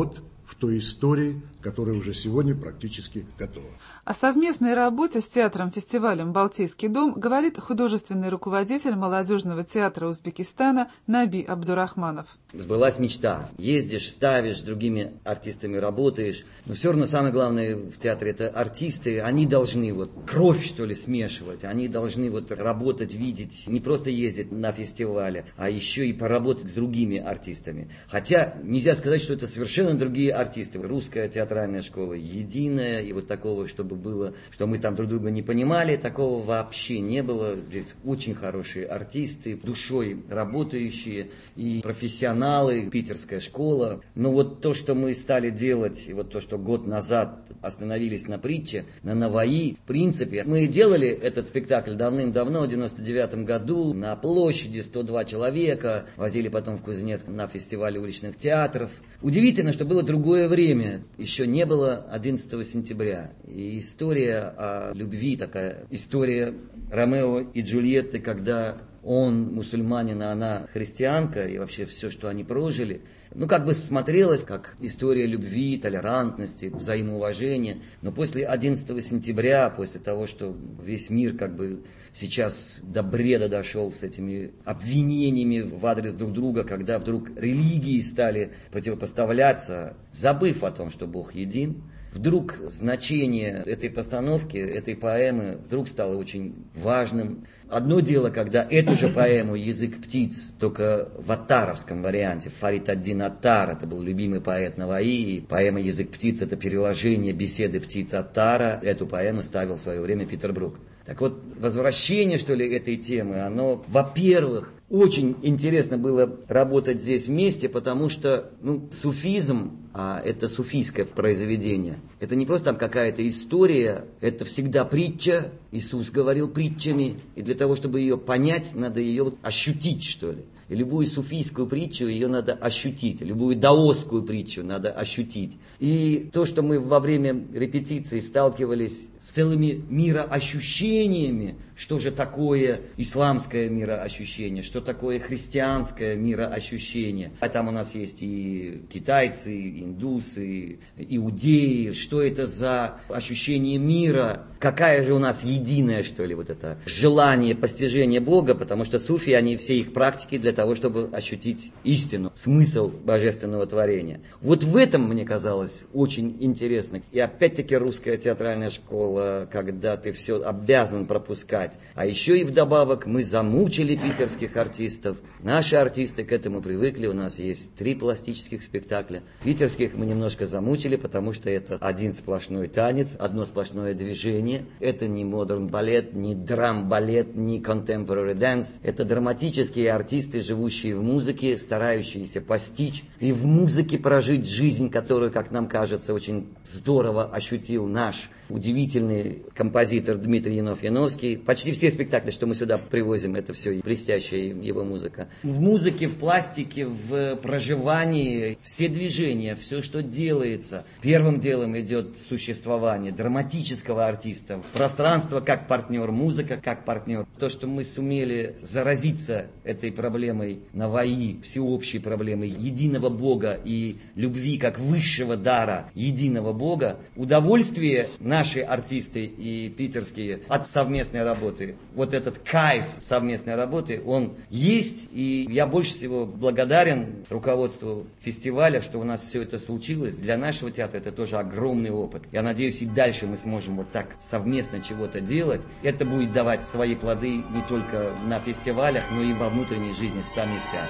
в той истории, которая уже сегодня практически готова. О совместной работе с театром-фестивалем «Балтийский дом» говорит художественный руководитель молодежного театра Узбекистана Наби Абдурахманов. Сбылась мечта. Ездишь, ставишь, с другими артистами работаешь. Но все равно самое главное в театре — это артисты. Они должны вот кровь, что ли, смешивать. Они должны вот работать, видеть, не просто ездить на фестивале, а еще и поработать с другими артистами. Хотя нельзя сказать, что это совершенно другие артисты. Русская театральная школа единая, и вот такого, чтобы было, что мы там друг друга не понимали, такого вообще не было. Здесь очень хорошие артисты, душой работающие и профессионалы. Питерская школа. Но вот то, что мы стали делать, и вот то, что год назад остановились на притче, на Наваи, в принципе, мы делали этот спектакль давным-давно, в девяносто девятом году, на площади сто два человека, возили потом в Кузнецк на фестивале уличных театров. Удивительно, что было другое время, еще не было одиннадцатого сентября. И история о любви, такая история Ромео и Джульетты, когда он мусульманин, а она христианка, и вообще все, что они прожили, ну, как бы смотрелось, как история любви, толерантности, взаимоуважения. Но после одиннадцатого сентября, после того, что весь мир как бы сейчас до бреда дошел с этими обвинениями в адрес друг друга, когда вдруг религии стали противопоставляться, забыв о том, что Бог един, вдруг значение этой постановки, этой поэмы вдруг стало очень важным. Одно дело, когда эту же поэму «Язык птиц», только в аттаровском варианте, Фарид ад-Дин Аттар, это был любимый поэт Наваи, и поэма «Язык птиц» — это переложение беседы птиц Аттара, эту поэму ставил в свое время Питер Брук. Так вот, возвращение, что ли, этой темы, оно, во-первых, очень интересно было работать здесь вместе, потому что, ну, суфизм, а это суфийское произведение, это не просто там какая-то история, это всегда притча, Иисус говорил притчами, и для того, чтобы ее понять, надо ее ощутить, что ли. И любую суфийскую притчу ее надо ощутить, любую даосскую притчу надо ощутить. И то, что мы во время репетиции сталкивались с целыми мироощущениями, что же такое исламское мироощущение, что такое христианское мироощущение. А там у нас есть и китайцы, и индусы, и иудеи, что это за ощущение мира, какая же у нас единая, что ли, вот это желание постижения Бога, потому что суфии, они все их практики для того, чтобы ощутить истину, смысл божественного творения. Вот в этом, мне казалось, очень интересно. И опять-таки русская театральная школа, когда ты все обязан пропускать. А еще и вдобавок мы замучили питерских артистов. Наши артисты к этому привыкли, у нас есть три пластических спектакля. Питерских мы немножко замучили, потому что это один сплошной танец, одно сплошное движение. Это не модерн балет, не драм-балет, не contemporary dance. Это драматические артисты, живущие в музыке, старающиеся постичь и в музыке прожить жизнь, которую, как нам кажется, очень здорово ощутил наш удивительный композитор Дмитрий Янов-Яновский. Почти все спектакли, что мы сюда привозим, это все блестящая его музыка. В музыке, в пластике, в проживании, все движения, все, что делается. Первым делом идет существование драматического артиста. Пространство как партнер, музыка как партнер. То, что мы сумели заразиться этой проблемой Наваи, всеобщей проблемой единого Бога и любви как высшего дара единого Бога, удовольствие наши артисты и питерские от совместной работы, вот этот кайф совместной работы, он есть, и я больше всего благодарен руководству фестиваля, что у нас все это случилось. Для нашего театра это тоже огромный опыт. Я надеюсь, и дальше мы сможем вот так совместно чего-то делать. Это будет давать свои плоды не только на фестивалях, но и во внутренней жизни самих театров.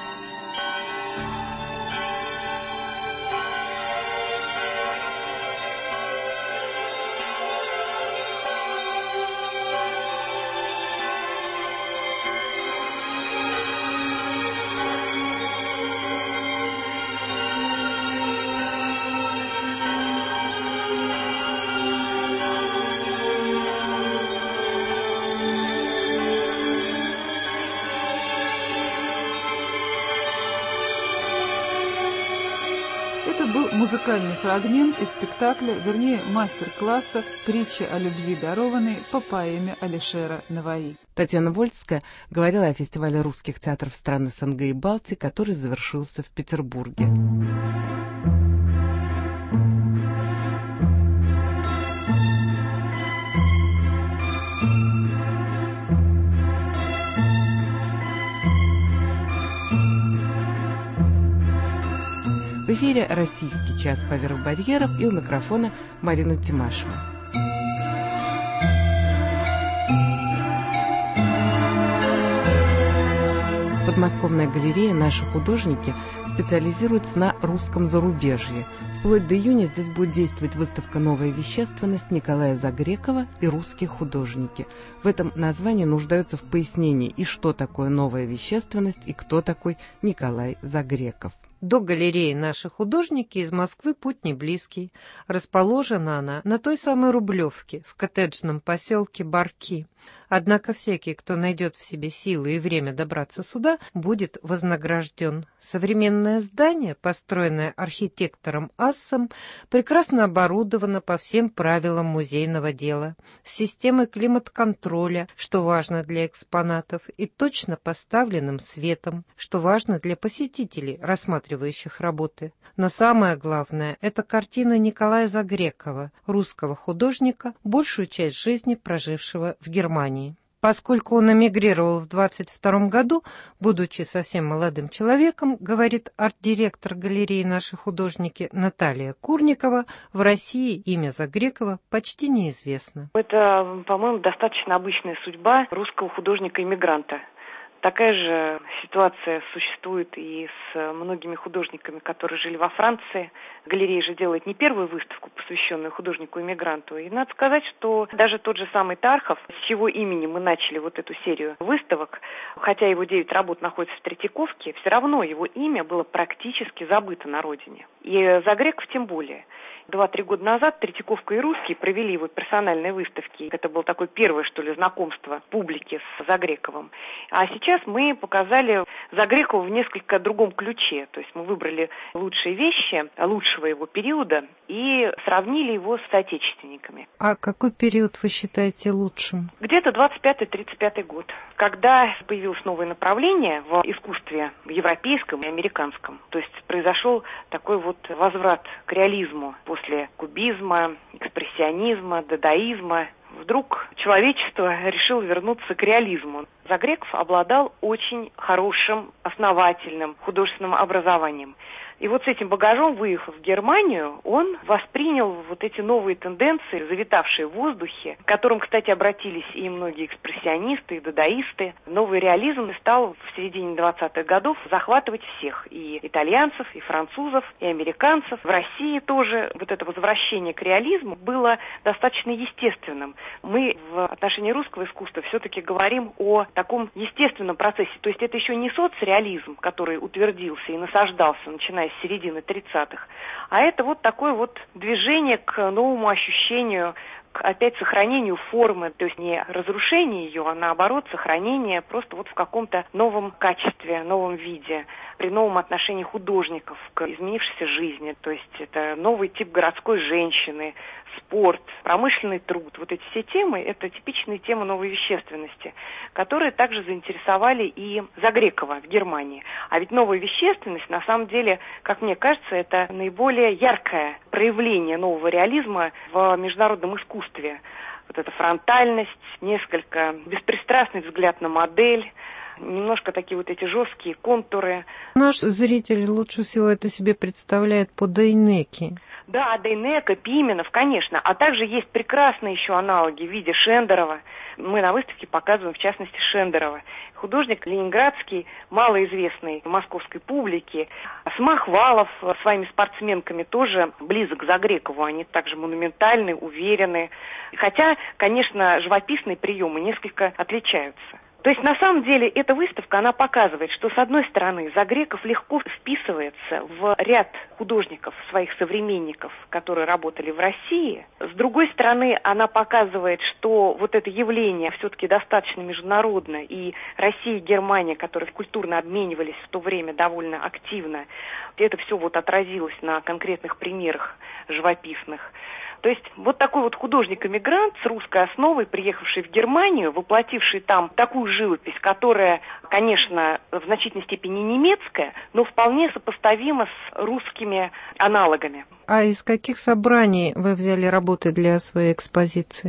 Музыкальный фрагмент из спектакля, вернее, мастер-класса «Притча о любви дарованной» по поэме Алишера Наваи. Татьяна Вольская говорила о фестивале русских театров стран СНГ и Балтии, который завершился в Петербурге. эфире «Российский час поверх барьеров», и у микрофона Марина Тимашева. Подмосковная галерея «Наши художники» специализируется на русском зарубежье. Вплоть до июня здесь будет действовать выставка «Новая вещественность» Николая Загрекова и «Русские художники». В этом названии нуждаются в пояснении, и что такое новая вещественность, и кто такой Николай Загреков. До галереи «Наши художники» из Москвы путь не близкий. Расположена она на той самой Рублевке, в коттеджном поселке Барки. Однако всякий, кто найдет в себе силы и время добраться сюда, будет вознагражден. Современное здание, построенное архитектором Ассом, прекрасно оборудовано по всем правилам музейного дела, с системой климат-контроля, что важно для экспонатов, и точно поставленным светом, что важно для посетителей, рассматривающих работы. Но самое главное – это картина Николая Загрекова, русского художника, большую часть жизни прожившего в Германии. Поскольку он эмигрировал в двадцать втором году, будучи совсем молодым человеком, говорит арт-директор галереи «Наши художники» Наталья Курникова, в России имя Загрекова почти неизвестно. Это, по-моему, достаточно обычная судьба русского художника-эмигранта. Такая же ситуация существует и с многими художниками, которые жили во Франции. Галерея же делает не первую выставку, посвященную художнику-иммигранту. И надо сказать, что даже тот же самый Тархов, с чьего имени мы начали вот эту серию выставок, хотя его девять работ находятся в Третьяковке, все равно его имя было практически забыто на родине. И Загреков тем более. Два-три года назад Третьяковка и Русские провели его персональные выставки. Это было такое первое, что ли, знакомство публики с Загрековым. А сейчас мы показали Загрекова в несколько другом ключе. То есть мы выбрали лучшие вещи лучшего его периода и сравнили его с соотечественниками. А какой период вы считаете лучшим? Где-то двадцать пятый - тридцать пятый год, когда появилось новое направление в искусстве европейском и американском. То есть произошел такой вот возврат к реализму после кубизма, экспрессионизма, дадаизма. Вдруг человечество решило вернуться к реализму. Загреков обладал очень хорошим, основательным художественным образованием. И вот с этим багажом, выехав в Германию, он воспринял вот эти новые тенденции, завитавшие в воздухе, к которым, кстати, обратились и многие экспрессионисты, и дадаисты. Новый реализм стал в середине двадцатых годов захватывать всех, и итальянцев, и французов, и американцев. В России тоже вот это возвращение к реализму было достаточно естественным. Мы в отношении русского искусства все-таки говорим о таком естественном процессе. То есть это еще не соцреализм, который утвердился и насаждался, начиная с середины тридцатых, а это вот такое вот движение к новому ощущению, к опять сохранению формы, то есть не разрушение ее, а наоборот сохранение просто вот в каком-то новом качестве, новом виде, при новом отношении художников к изменившейся жизни. То есть это новый тип городской женщины, спорт, промышленный труд. Вот эти все темы, это типичные темы новой вещественности, которые также заинтересовали и Загрекова в Германии. А ведь новая вещественность, на самом деле, как мне кажется, это наиболее яркое проявление нового реализма в международном искусстве. Вот эта фронтальность, несколько беспристрастный взгляд на модель, немножко такие вот эти жесткие контуры. Наш зритель лучше всего это себе представляет по Дейнеке. Да, Дейнека, Пименов, конечно. А также есть прекрасные еще аналоги в виде Шендерова. Мы на выставке показываем, в частности, Шендерова. Художник ленинградский, малоизвестный московской публике. Самохвалов своими спортсменками тоже близок к Загрекову. Они также монументальны, уверены. Хотя, конечно, живописные приемы несколько отличаются. То есть, на самом деле, эта выставка, она показывает, что, с одной стороны, Загреков легко вписывается в ряд художников, своих современников, которые работали в России. С другой стороны, она показывает, что вот это явление все-таки достаточно международно, и Россия и Германия, которые культурно обменивались в то время довольно активно, это все вот отразилось на конкретных примерах живописных. То есть вот такой вот художник-эмигрант с русской основой, приехавший в Германию, воплотивший там такую живопись, которая, конечно, в значительной степени немецкая, но вполне сопоставима с русскими аналогами. А из каких собраний вы взяли работы для своей экспозиции? Что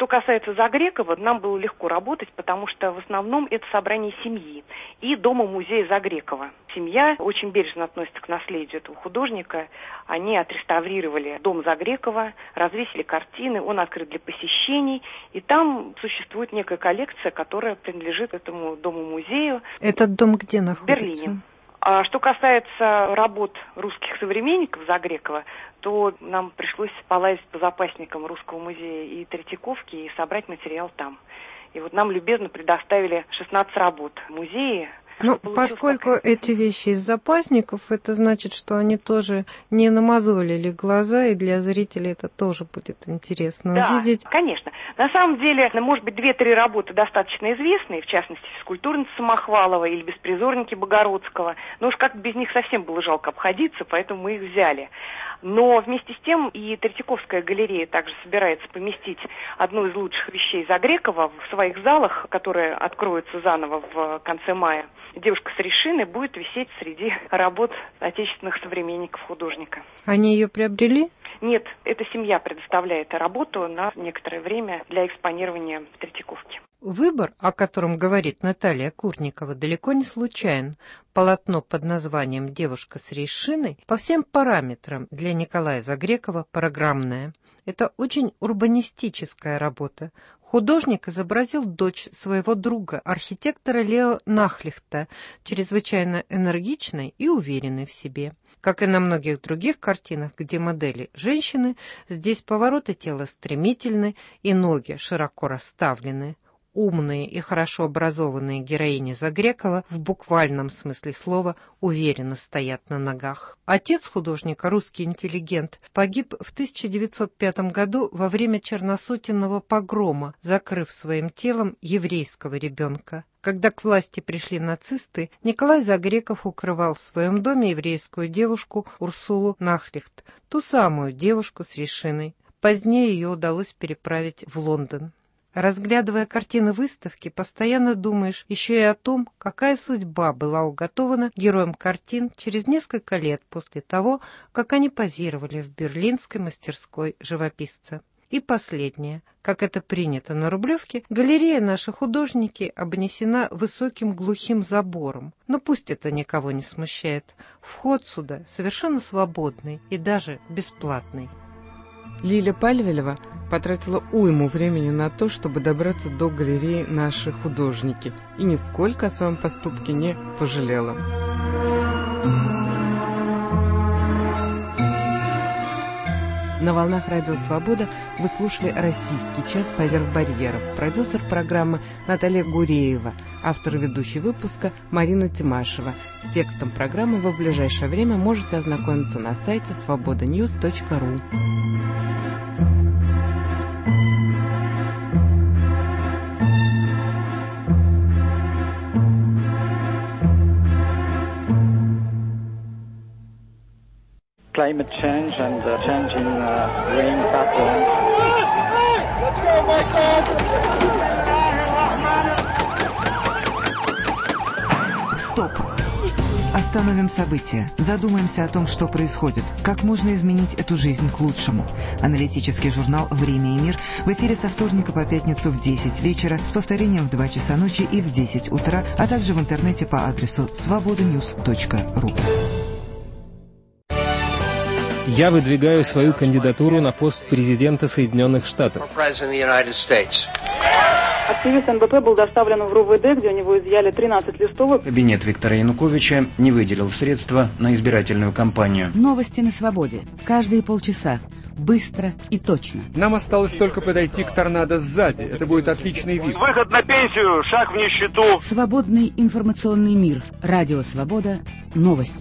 что касается Загрекова, нам было легко работать, потому что в основном это собрание семьи и дома-музея Загрекова. Семья очень бережно относится к наследию этого художника. Они отреставрировали дом Загрекова, развесили картины, он открыт для посещений. И там существует некая коллекция, которая принадлежит этому дому-музею. Этот дом где находится? В Берлине. А что касается работ русских современников Загрекова, то нам пришлось полазить по запасникам Русского музея и Третьяковки и собрать материал там. И вот нам любезно предоставили шестнадцать работ музея. Ну, поскольку эти вещи из запасников, это значит, что они тоже не намазолили глаза, и для зрителей это тоже будет интересно да, увидеть. Конечно. На самом деле, может быть, две-три работы достаточно известные, в частности, «Физкультурница» Самохвалова или «Беспризорники» Богородского. Но уж как без них совсем было жалко обходиться, поэтому мы их взяли. Но вместе с тем и Третьяковская галерея также собирается поместить одну из лучших вещей Загрекова в своих залах, которые откроются заново в конце мая. «Девушка с Решиной» будет висеть среди работ отечественных современников художника. Они ее приобрели? Нет, эта семья предоставляет работу на некоторое время для экспонирования в Третьяковке. Выбор, о котором говорит Наталья Курникова, далеко не случайен. Полотно под названием «Девушка с Решиной» по всем параметрам для Николая Загрекова программное. Это очень урбанистическая работа. Художник изобразил дочь своего друга, архитектора Лео Нахлихта, чрезвычайно энергичной и уверенной в себе. Как и на многих других картинах, где модели женщины, здесь повороты тела стремительны и ноги широко расставлены. Умные и хорошо образованные героини Загрекова в буквальном смысле слова уверенно стоят на ногах. Отец художника, русский интеллигент, погиб в тысяча девятьсот пятом году во время черносотенного погрома, закрыв своим телом еврейского ребенка. Когда к власти пришли нацисты, Николай Загреков укрывал в своем доме еврейскую девушку Урсулу Нахлихт, ту самую девушку с Решиной. Позднее ее удалось переправить в Лондон. Разглядывая картины выставки, постоянно думаешь еще и о том, какая судьба была уготована героям картин через несколько лет после того, как они позировали в берлинской мастерской живописца. И последнее. Как это принято на Рублевке, галерея «Наши художники» обнесена высоким глухим забором. Но пусть это никого не смущает. Вход сюда совершенно свободный и даже бесплатный. Лиля Пальвелева потратила уйму времени на то, чтобы добраться до галереи «Наши художники», и нисколько о своем поступке не пожалела. На волнах Радио Свобода вы слушали «Российский час поверх барьеров». Продюсер программы Наталья Гуреева, автор и ведущий выпуска Марина Тимашева. С текстом программы вы в ближайшее время можете ознакомиться на сайте свобода ньюс точка ру. Climate change and uh, change in uh, rain patterns. Let's go, Michael! Стоп! Остановим события, задумаемся о том, что происходит, как можно изменить эту жизнь к лучшему. Аналитический журнал «Время и мир» в эфире со вторника по пятницу в десять вечера, с повторением в два часа ночи и в десять утра, а также в интернете по адресу свобода ньюс точка ру. Я выдвигаю свою кандидатуру на пост президента Соединенных Штатов. Активист эн бэ пэ был доставлен в эр у вэ дэ, где у него изъяли тринадцать листовок. Кабинет Виктора Януковича не выделил средства на избирательную кампанию. Новости на свободе. Каждые полчаса. Быстро и точно. Нам осталось только подойти к торнадо сзади. Это будет отличный вид. Выход на пенсию, шаг в нищету. Свободный информационный мир. Радио Свобода. Новости.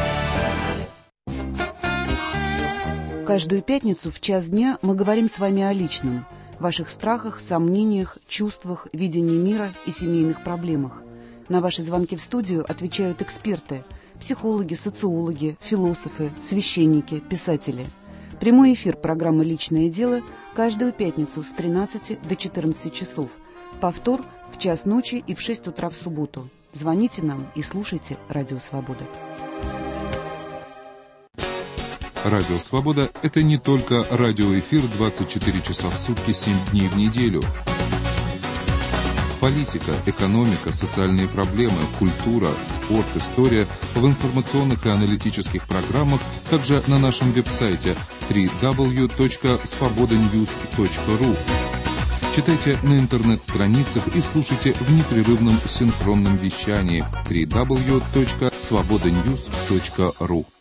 Каждую пятницу в час дня мы говорим с вами о личном, ваших страхах, сомнениях, чувствах, видении мира и семейных проблемах. На ваши звонки в студию отвечают эксперты, психологи, социологи, философы, священники, писатели. Прямой эфир программы «Личное дело» каждую пятницу с тринадцати до четырнадцати часов. Повтор в час ночи и в шесть утра в субботу. Звоните нам и слушайте «Радио Свобода». Радио «Свобода» — это не только радиоэфир двадцать четыре часа в сутки, семь дней в неделю. Политика, экономика, социальные проблемы, культура, спорт, история в информационных и аналитических программах, также на нашем веб-сайте дабл ю дабл ю дабл ю точка свобода ньюс точка ру. Читайте на интернет-страницах и слушайте в непрерывном синхронном вещании дабл ю дабл ю дабл ю точка свобода ньюс точка ру.